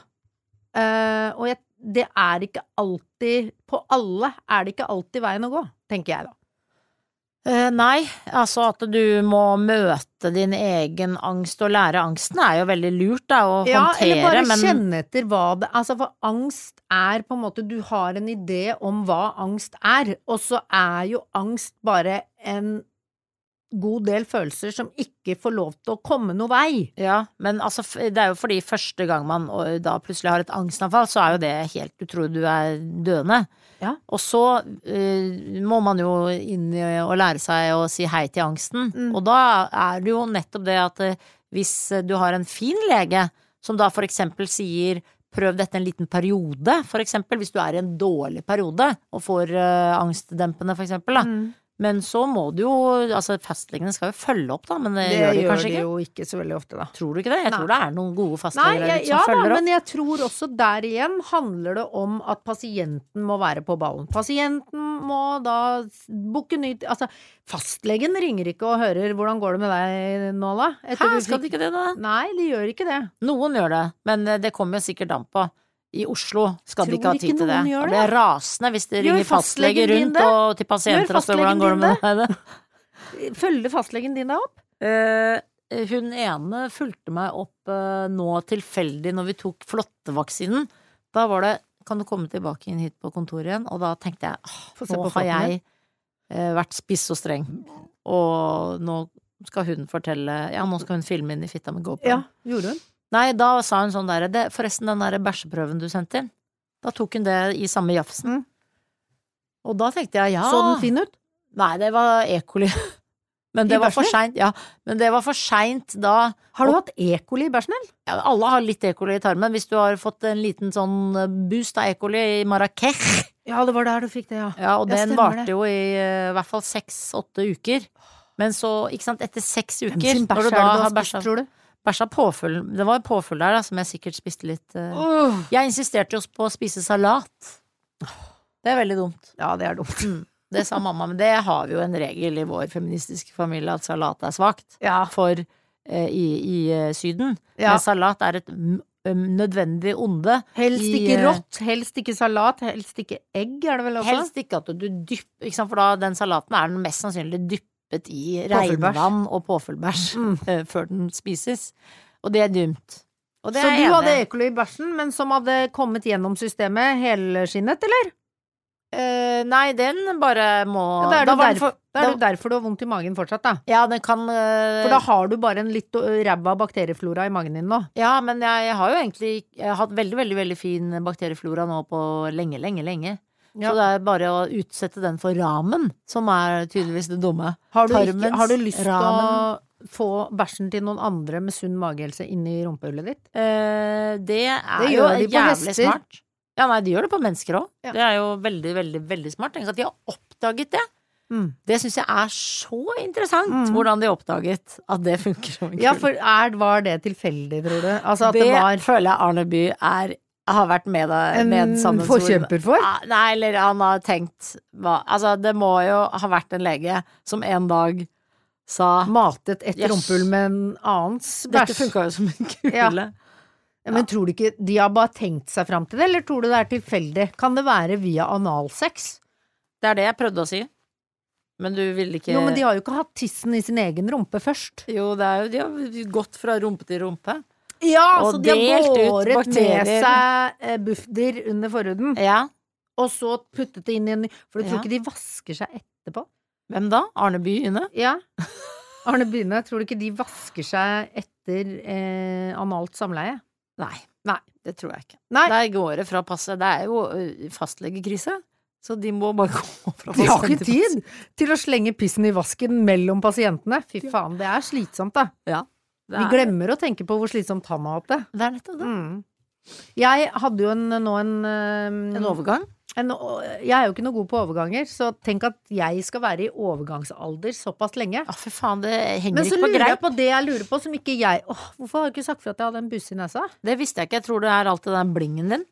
Eh, og jeg, det er ikke alltid På alle er det ikke alltid veien å gå, tenker jeg da. Eh, nei, altså at du må møte din egen angst og lære angsten er jo veldig lurt da, å Ja, håndtere, eller bare men kjenne etter hva det Altså, for angst er på en måte Du har en idé om hva angst er, og så er jo angst bare en god del følelser som ikke får lov til å komme noe vei. Ja, men altså, f- det er jo fordi første gang man og da plutselig har et angstanfall, så er jo det helt, du tror du er døende. Ja. Og så eh, må man jo inn i å lære seg å si hei til angsten. Mm. Og da er det jo nettopp det at eh, hvis du har en fin lege, som da for eksempel sier prøv dette en liten periode, for eksempel, hvis du er i en dårlig periode og får eh, angstdempende for eksempel da. Mm. Men så må du jo, altså fastlegene skal jo følge opp da, men det, Det gjør de gjør kanskje de ikke. jo ikke så veldig ofte da. Tror du ikke det? Jeg Nei. tror det er noen gode Nei, fastleger der jeg, ute ja som da, følger opp. men jeg tror også der igjen handler det om at pasienten må være på ballen. Pasienten må da booke ny Altså, fastlegen ringer ikke og hører 'hvordan går det med deg nå, da?' Etter Hæ, du skal fikk- de ikke det da? Nei, de gjør ikke det. Noen gjør det, men eh, det kommer jo sikkert an på. I Oslo skal de Tror ikke ha ikke tid til det. noen gjør Da blir jeg rasende hvis det Gjør ringer fastlege fastlegen din rundt det? og til pasienter og spør hvordan går det med deg. Følger fastlegen din deg opp? Eh, hun ene fulgte meg opp eh, nå tilfeldig når vi tok flåttevaksinen. Da var det 'kan du komme tilbake inn hit på kontoret igjen?' Og da tenkte jeg «Åh, Få se nå på har flåtten jeg eh, vært spiss og streng. Og nå skal hun fortelle Ja, nå skal hun filme inn i fitta med GoPro. Ja, gjorde hun? Nei, da sa hun sånn der det, forresten, den der bæsjeprøven du sendte inn, da tok hun det i samme jafsen. Mm. Og da tenkte jeg ja. Så den fin ut? Nei, det var E. coli. Men det I var for bæsjen? seint, ja. Men det var for seint da. Har du Og- hatt E. coli i bæsjen? Ja, alle har litt E. coli i tarmen. Hvis du har fått en liten sånn boost av E. coli i Marrakech, Ja, det var der du fikk det, ja. ja, og Ja, den stemmer varte det. jo i eh, hvert fall seks-åtte uker. Men så, ikke sant, etter seks uker, Hvem sin når bæsj du er da det du har har spist, bæsja tror du? Bæsja påfyll, det var jo påfyll der da, som jeg sikkert spiste litt eh. Åh. Jeg insisterte jo på å spise salat. Det er veldig dumt. Ja, det er dumt. Mm. Det sa mamma, men det har vi jo en regel i vår feministiske familie, at salat er svakt Ja. for eh, i, i eh, Syden. Ja. Men salat er et m- øhm, nødvendig onde. Helst i, ikke eh, rått, helst ikke salat, helst ikke egg, er det vel også? Helst ikke at du dypper, ikke sant, for da den salaten er den mest sannsynlig dyppet i Påfyllbæsj. regnvann og påfyllbæsj Mm. eh, før den spises. Og det er dumt. Og det Så er du jeg hadde enig i. E. coli i bæsjen, men som hadde kommet gjennom systemet helskinnet, eller? Eh, nei, den bare må Ja, da er, da det var den derf- for- da er da- det derfor du har vondt i magen fortsatt, da. Ja, den kan eh, For da har du bare en litt ø, ræva bakterieflora i magen din nå. Ja, men jeg, jeg har jo egentlig jeg har hatt veldig, veldig veldig fin bakterieflora nå på lenge, lenge, lenge. Ja. Så det er bare å utsette den for ramen, som er tydeligvis det dumme. Har du, ikke, Tarmens har du lyst til ramen. å få bæsjen til noen andre med sunn magehelse inn i rumpehullet ditt? Eh, det er Det jo gjør de på jævlig hester. smart. Ja, nei, de gjør det på mennesker òg. Ja. Det er jo veldig, veldig, veldig smart. Tenk at de har oppdaget det. Mm. Det syns jeg er så interessant, Mm. hvordan de har oppdaget at det funker som en kul. Ja, for er, var det tilfeldig, tror du? Altså at det, det var føler jeg Arne By er har vært med, en med sammen forkjemper for? Ah, nei, eller han har tenkt hva, altså det må jo ha vært en lege som en dag sa Matet et Yes. rumpehull med en annens dette bæsj. funka jo som en kule. Ja. Ja, men tror du ikke de har bare tenkt seg fram til det, eller tror du det er tilfeldig? Kan det være via analsex? Det er det jeg prøvde å si. Men du ville ikke Jo, men de har jo ikke hatt tissen i sin egen rumpe først. Jo, det er jo, de har gått fra rumpe til rumpe. Ja, Og så de har delt ut båret med bakterier. seg eh, bufdir under forhuden, Ja. og så puttet det inn i en ny. For du tror Ja. ikke de vasker seg etterpå? Hvem da? Arne By inne? Ja. Arne Bryne, tror du ikke de vasker seg etter eh, analt samleie? Nei. Nei. Det tror jeg ikke. Nei. Der går det fra passe. Det er jo ø, fastlegekrise. Så de må bare gå fra De har pasient ikke til pasient. tid til å slenge pissen i vasken mellom pasientene. Fy faen, det er slitsomt, da. Ja. Det Vi er- glemmer å tenke på hvor slitsomt han har hatt det. Det er nettopp det. Mm. Jeg hadde jo en, nå en, eh, En overgang. en Jeg er jo ikke noe god på overganger, så tenk at jeg skal være i overgangsalder såpass lenge. Ja, for faen, det henger Men så ikke på lurer jeg greip. på det jeg lurer på, som ikke jeg Åh, hvorfor har du ikke sagt for at jeg hadde en busse i nesa? Det visste jeg ikke. Jeg tror det er alltid den blingen din.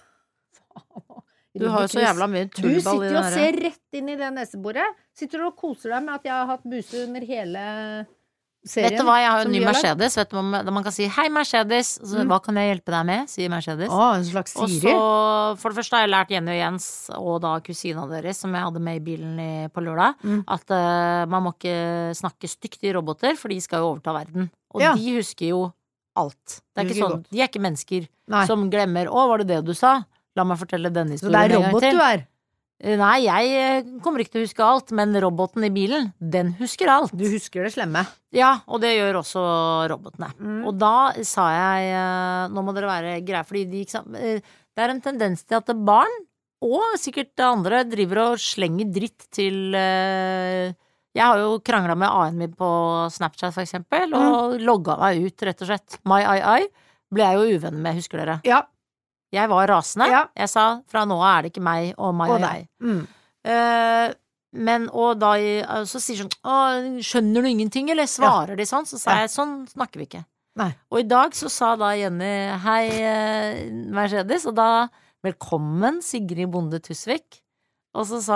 Du har jo så jævla mye Du tullball i sitter jo den og derre. ser rett inn i det neseboret. Sitter du og koser deg med at jeg har hatt buse under hele serien? Vet du hva, jeg har jo som en ny vi har lagd? Mercedes. Vet du hva, da man kan si 'hei, Mercedes'. Så, Mm. hva kan jeg hjelpe deg med? Sier Mercedes. Å, en slags Og Siri. så, for det første har jeg lært Jenny og Jens, og da kusina deres, som jeg hadde med i bilen i, på lørdag, Mm. at eh, man må ikke snakke stygt til roboter, for de skal jo overta verden. Og Ja. de husker jo alt. Det er De ikke husker sånn, godt. de er ikke mennesker Nei, som glemmer 'å, var det det du sa'? La meg fortelle denne så det historien er en gang robot til. du er. Eh, Nei, jeg eh, kommer ikke til å huske alt, men roboten i bilen, den husker alt. Du husker det slemme. Ja, og det gjør også robotene. Mm. Og da sa jeg eh, nå må dere være greie, fordi de, ikke sant, eh, det er en tendens til at barn, og sikkert andre, driver og slenger dritt til eh, Jeg har jo krangla med A-en min på Snapchat, for eksempel, og logga meg ut, rett og slett. My I I ble jeg jo uvenn med, husker dere. Ja. Jeg var rasende. Ja. Jeg sa fra nå av er det ikke meg og My Og I I. deg. Mm. Eh, men, og da så sier sånn Å, skjønner du ingenting, eller svarer de sånn? Så sa Ja. jeg, sånn snakker vi ikke. Nei. Og i dag så sa da Jenny hei, eh, Mercedes, og da velkommen Sigrid Bonde Tusvik. Og så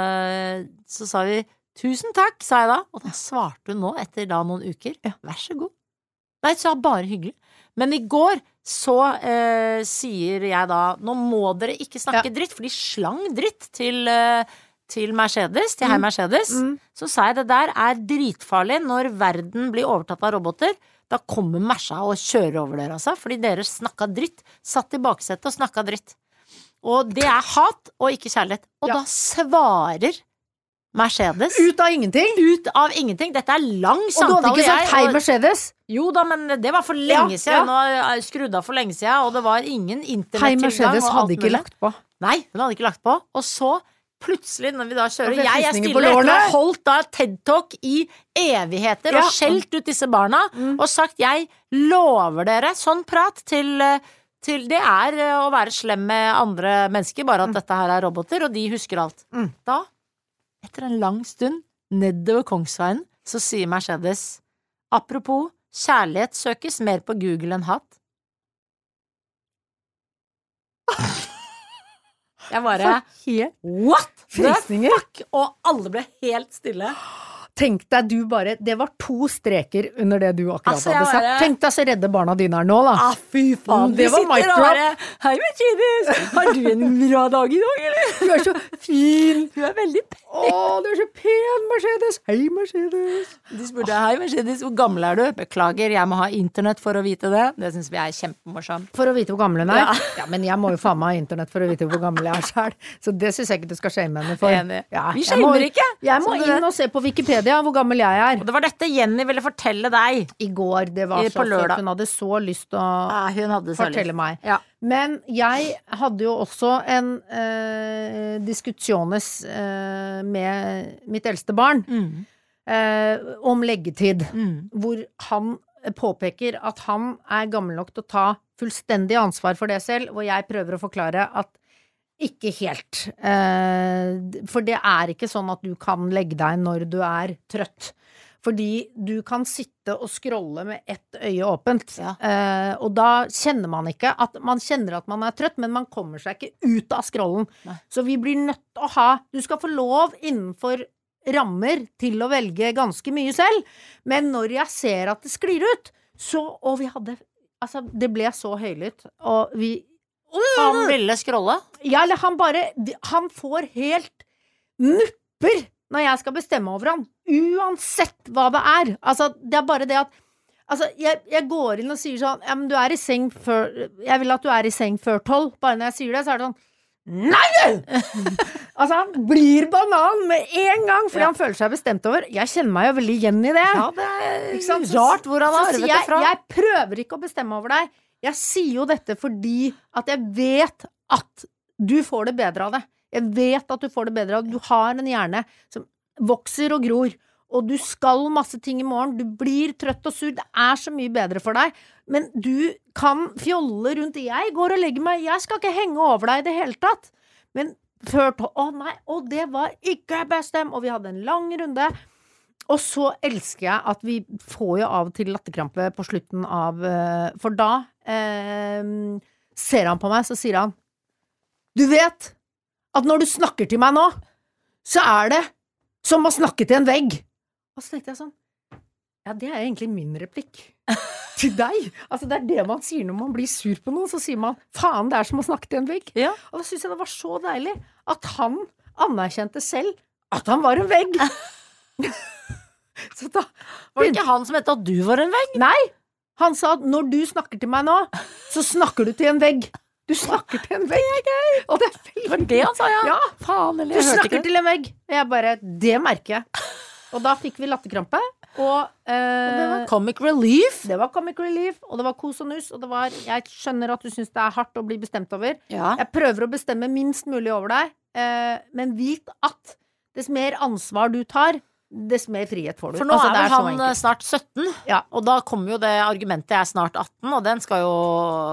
sa, så sa vi tusen takk, sa jeg da. Og da svarte hun nå, etter da noen uker, Ja. vær så god. Nei, så bare hyggelig. Men i går så eh, sier jeg da nå må dere ikke snakke Ja. dritt, for de slang dritt til, eh, til Mercedes, til Hei Mm. Mercedes. Mm. Så sa jeg det der er dritfarlig når verden blir overtatt av roboter. Da kommer Mersa og kjører over dere, altså. Fordi dere snakka dritt. Satt i baksetet og snakka dritt. Og det er hat og ikke kjærlighet. Og Ja. da svarer Mercedes Ut av ingenting! ut av ingenting. Dette er lang Og du samtale. hadde ikke sagt jeg- hei, og- Mercedes? Jo da, men det var for lenge Ja, siden. ja. Nå er jeg skrudd av for lenge siden, og det var ingen Hei, internettilgang. Mercedes og alt hadde ikke mulig. lagt på. Nei, hun hadde ikke lagt på. Og så, plutselig, når vi da kjører Og fikk Jeg er frysninger stille på etter å lårene. ha holdt da TED-talk i evigheter Ja. og skjelt ut disse barna, Mm. og sagt jeg lover dere sånn prat til, eh, til Det er eh, å være slem med andre mennesker, bare at Mm. dette her er roboter, og de husker alt. Mm. Da, etter en lang stund, nedover Kongsveien, så sier Mercedes apropos kjærlighet søkes mer på Google enn hat. Jeg bare Helt What the frysninger. fuck? Og alle ble helt stille. Tenk deg du bare Det var to streker under det du akkurat Altså, jeg hadde sagt. bare- Tenk deg så redde barna dine er nå, da. Ah, fy faen. Mm, det var Vi mic sitter og drop. bare Hei, Mercedes. Har du en bra dag i dag, eller? Du er så fin! Du er veldig pen. Å, du er så pen, Mercedes! Hei, Mercedes! De spurte hei, Mercedes, hvor gammel er du? Beklager, jeg må ha internett for å vite det. Det syns vi er kjempemorsomt. For å vite hvor gammel hun er? Ja. Ja. Men jeg må jo faen meg ha internett for å vite hvor gammel jeg er sjøl. Så det syns jeg ikke du skal shame henne for. Enig. Ja, Vi jeg må- shamer ikke. Jeg må som du inn vet. og se på Wikipedia hvor gammel jeg er. Og det var dette Jenny ville fortelle deg. I går. Det var I- så på lørdag. søtt. Hun hadde så lyst til å Ah, hun hadde så fortelle lyst. meg. Ja. Men jeg hadde jo også en eh, diskusjones eh, med mitt eldste barn Mm. eh, om leggetid, Mm. hvor han påpeker at han er gammel nok til å ta fullstendig ansvar for det selv, hvor jeg prøver å forklare at ikke helt. Eh, for det er ikke sånn at du kan legge deg når du er trøtt. Fordi du kan sitte og scrolle med ett øye åpent, Ja. eh, og da kjenner man ikke at man kjenner at man er trøtt, men man kommer seg ikke ut av scrollen. Nei. Så vi blir nødt til å ha, du skal få lov innenfor rammer til å velge ganske mye selv, men når jeg ser at det sklir ut, så, og vi hadde, altså det ble så høylytt, og vi Han ville scrolle. Ja, eller han bare Han får helt nupper når jeg skal bestemme over han, uansett hva det er. Altså, det er bare det at Altså, jeg, jeg går inn og sier sånn Ja, men du er i seng før Jeg vil at du er i seng før tolv. Bare når jeg sier det, så er det sånn Nei! Altså, han blir banan med en gang, fordi Ja. han føler seg bestemt over. Jeg kjenner meg jo veldig igjen i det. Ja, det er Ikke sant? Så- rart hvor han så har sier arvet det jeg, fra. Jeg prøver ikke å bestemme over deg. Jeg sier jo dette fordi at jeg vet at du får det bedre av det. Jeg vet at du får det bedre av det. Du har en hjerne som vokser og gror, og du skal masse ting i morgen. Du blir trøtt og sur. Det er så mye bedre for deg. Men du kan fjolle rundt. Jeg går og legger meg. Jeg skal ikke henge over deg i det hele tatt. Men før to... Å nei, og det var ikke bestemt. Og vi hadde en lang runde. Og så elsker jeg at vi får jo av og til latterkrampe på slutten av eh, For da eh, ser han på meg, så sier han Du vet at når du snakker til meg nå, så er det som å snakke til en vegg. Og så tenkte jeg sånn Ja, det er egentlig min replikk til deg. Altså det er det man sier når man blir sur på noe. Så sier man faen, det er som å snakke til en vegg. Ja. Og da synes jeg det var så deilig at han anerkjente selv at han var en vegg. Så da Var det ikke han som het at du var en vegg? Nei, han sa at når du snakker til meg nå, så snakker du til en vegg. Du snakker til en vegg. Og det er veldig Det var det han sa, ja. Ja, Faen, eller du jeg hørte snakker ikke. til en vegg. Og jeg bare, det merker jeg. Og da fikk vi latterkrampe. Og eh, Det var comic relief. det var comic relief, og det var kos og nus, og det var Jeg skjønner at du syns det er hardt å bli bestemt over. Ja. Jeg prøver å bestemme minst mulig over deg, eh, men vit at dess mer ansvar du tar, dess mer frihet får du. For nå Altså, er det vel så han enkelt. snart sytten, Ja. og da kommer jo det argumentet jeg er snart atten, og den skal jo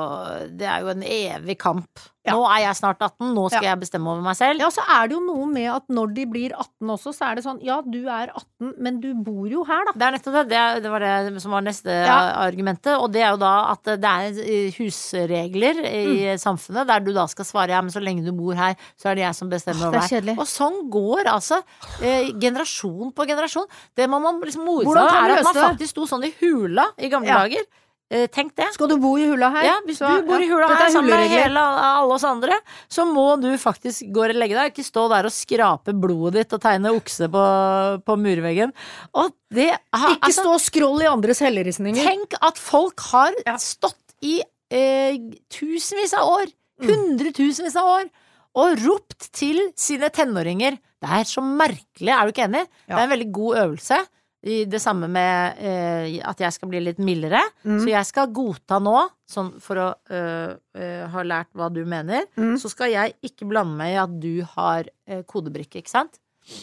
Det er jo en evig kamp. Ja. Nå er jeg snart atten, nå skal Ja. jeg bestemme over meg selv. Ja, og så er det jo noe med at når de blir atten også, så er det sånn Ja, du er atten, men du bor jo her, da. Det er nettopp det. Det, er- det var det som var neste Ja. argumentet. Og det er jo da at det er eh, husregler i Mm. samfunnet der du da skal svare ja, men så lenge du bor her, så er det jeg som bestemmer Åh, over det er deg. kjedelig. Og sånn går altså eh, generasjon på generasjon. Det må man liksom more seg Hvordan av, kan er vi at man løse det? faktisk sto sånn i hula i gamle Ja. dager. Eh, tenk det. Skal du bo i hula her? Ja, hvis Så- du bor i hula Dette her er sammen med hulleregler. hele, alle oss andre, så må du faktisk gå og legge deg. Ikke stå der og skrape blodet ditt og tegne okse på, på murveggen. Og det har, Ikke stå og scroll i andres helleristninger. Tenk at folk har Ja. stått i eh, tusenvis av år, Mm. hundretusenvis av år, og ropt til sine tenåringer. Det er så merkelig, er du ikke enig? Ja. Det er en veldig god øvelse. I det samme med eh, at jeg skal bli litt mildere. Mm. Så jeg skal godta nå, sånn for å øh, øh, ha lært hva du mener, Mm. så skal jeg ikke blande meg i at du har eh, kodebrikke, ikke sant?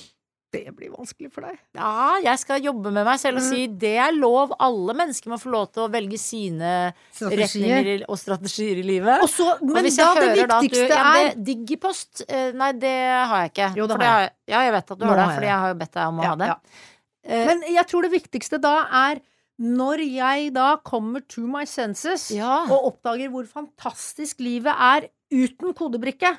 Det blir vanskelig for deg. Ja, jeg skal jobbe med meg selv og Mm. si det er lov. Alle mennesker må få lov til å velge sine Strategier. retninger i- og strategier i livet. Og så, Og men hvis da jeg det hører da at du, viktigste ja, er det, Digipost, eh, nei det har jeg ikke. Jo, det For har jeg. Ja, jeg vet at du Nå har det, har jeg fordi det. jeg har jo bedt deg om å Ja, ha det. ja. Eh, Men jeg tror det viktigste da er når jeg da kommer to my senses ja. og oppdager hvor fantastisk livet er uten kodebrikke,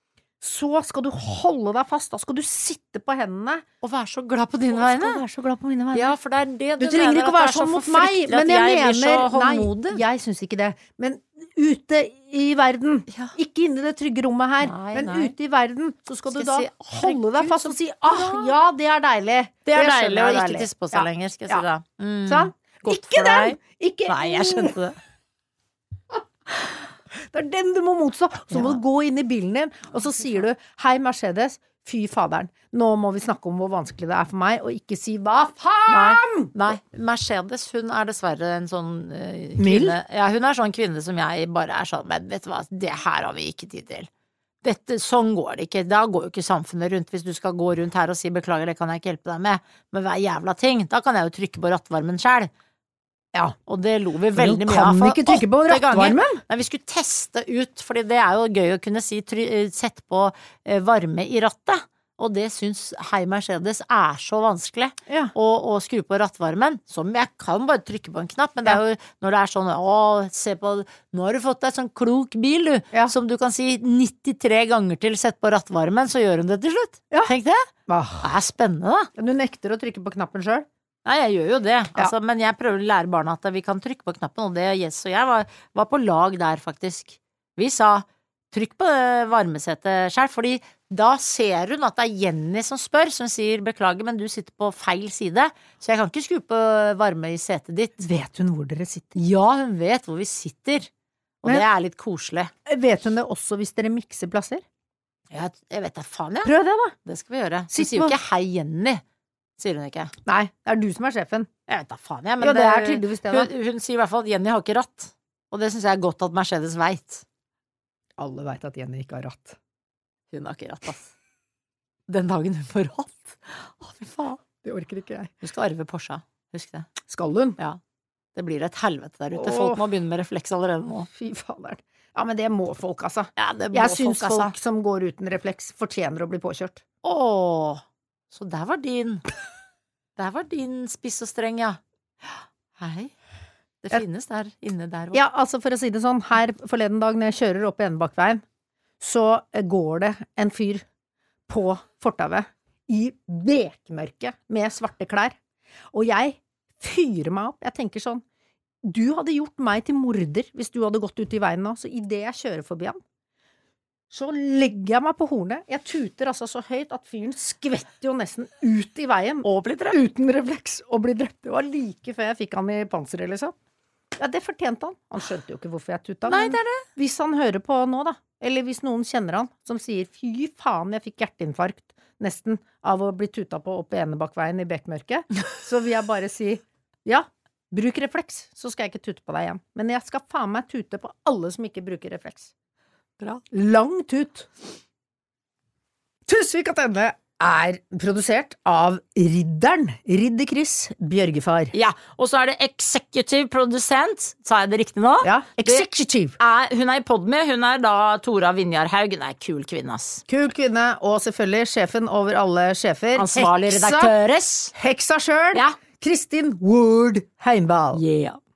så skal du holde deg fast. Da skal du sitte på hendene Og være så glad på dine og skal vegne. være så glad på mine vegne. Ja, for det er det Du du, trenger mener, ikke å at være det er så sånn mot forfryktelig meg, at men jeg jeg blir så mener håndmodig. Nei, jeg syns ikke det. Men ute i verden, Ja. ikke inne i det trygge rommet her, Nei, men nei. ute i verden, så skal, Skal du da si, holde deg herregud, fast så og si ah, ja, det er deilig. Det er skjønner deilig jeg å er ikke deilig. tisse på seg Ja. lenger, skal jeg Ja. si da. Mm. Sant? Godt Ikke for den! deg. Ikke Nei, jeg skjønte det. Det er den du må motstå. Så må Ja. du gå inn i bilen din, og så sier du hei, Mercedes, Fy faderen. Nå må vi snakke om hvor vanskelig det er for meg, og ikke si hva faen! Nei, Mercedes, hun er dessverre en sånn uh, Mild? kvinne. Ja, hun er sånn kvinne som jeg bare er sånn, men vet du hva, det her har vi ikke tid til. Dette, sånn går det ikke. Da går jo ikke samfunnet rundt hvis du skal gå rundt her og si beklager, det kan jeg ikke hjelpe deg med, med hver jævla ting. Da kan jeg jo trykke på rattvarmen selv. Ja, og det lo vi veldig mye av. Du kan ikke trykke på rattvarmen? Nei, vi skulle teste ut, fordi det er jo gøy å kunne si sett på varme i rattet. Og det syns Hei Mercedes er så vanskelig ja. å, å skru på rattvarmen. Som jeg kan bare trykke på en knapp, men det er jo når det er sånn å, se på, nå har du fått deg sånn klok bil, du, ja. som du kan si nittitre ganger til sett på rattvarmen, så gjør hun det til slutt. Ja. Tenk det. Ah. Det er spennende, da. Du nekter å trykke på knappen selv? Nei, jeg gjør jo det, altså, ja. men jeg prøver å lære barna at vi kan trykke på knappen, og det Jess og jeg var, var på lag der, faktisk. Vi sa, trykk på varmesetet selv, fordi da ser hun at det er Jenny som spør, som sier, beklager, men du sitter på feil side, så jeg kan ikke skru på varme i setet ditt. Vet hun hvor dere sitter? Ja, hun vet hvor vi sitter, og men, det er litt koselig. Vet hun det også hvis dere mikser plasser? Jeg, jeg vet det, faen, ja. Prøv det da. Det skal vi gjøre. Hun sier jo ikke hei Jenny. Sier hun ikke. Nei, det er du som er sjefen. Jeg vet da faen, jeg. Men jo, det er tydeligvis det da. Hun, hun sier i hvert fall at Jenny har ikke ratt. Og det synes jeg er godt at Mercedes vet. Alle vet at Jenny ikke har ratt. Hun har ikke ratt, ass. Den dagen hun får ratt. Å, fy faen. Det orker ikke jeg. Hun skal arve Porsche. Husk det. Skal hun? Ja. Det blir et helvete der ute. Åh. Folk må begynne med refleks allerede nå. Fy faen. Ja, men det må folk, altså. Ja, det må jeg synes folk, folk som går uten refleks fortjener å bli påkjørt. Åh, så der var din... Der var din spiss og streng, ja. Hei. Det jeg, finnes der inne der også. Ja, altså for å si det sånn, her forleden dag når jeg kjører opp i Enebakveien, så går det en fyr på fortauet i bekmørke med svarte klær. Og jeg fyrer meg opp. Jeg tenker sånn, du hadde gjort meg til morder hvis du hadde gått ut i veien nå, så i det jeg kjører forbi han, så legger jeg meg på hornet. Jeg tuter altså så høyt at fyren skvetter jo nesten ut i veien. Og blir drept. Uten refleks. Og blir drept. Det var like før jeg fikk han i panseret, liksom. Ja, det fortjente han. Han skjønte jo ikke hvorfor jeg tuta. Nei, det er det. Hvis han hører på nå, da, eller hvis noen kjenner han, som sier, fy faen, jeg fikk hjerteinfarkt nesten av å bli tuta på opp i Enebakveien i bekmørke, så vil jeg bare si, ja, bruk refleks, så skal jeg ikke tute på deg igjen. Men jeg skal faen meg tute på alle som ikke bruker refleks. Bra. Lang tut. Tusvik Attende er produsert av Ridderen, Ridder Chris Bjørgefar. Ja, og så er det executive produsent, sa jeg det riktig nå? Ja, executive. Er, hun er i Podme, hun er da Tora Vinjarhaug, hun er kul kvinne, ass. Kul kvinne, og selvfølgelig sjefen over alle sjefer. Ansvarlig redaktøres. Heksa selv, ja. Kristin Ward Heimdal. Yeah.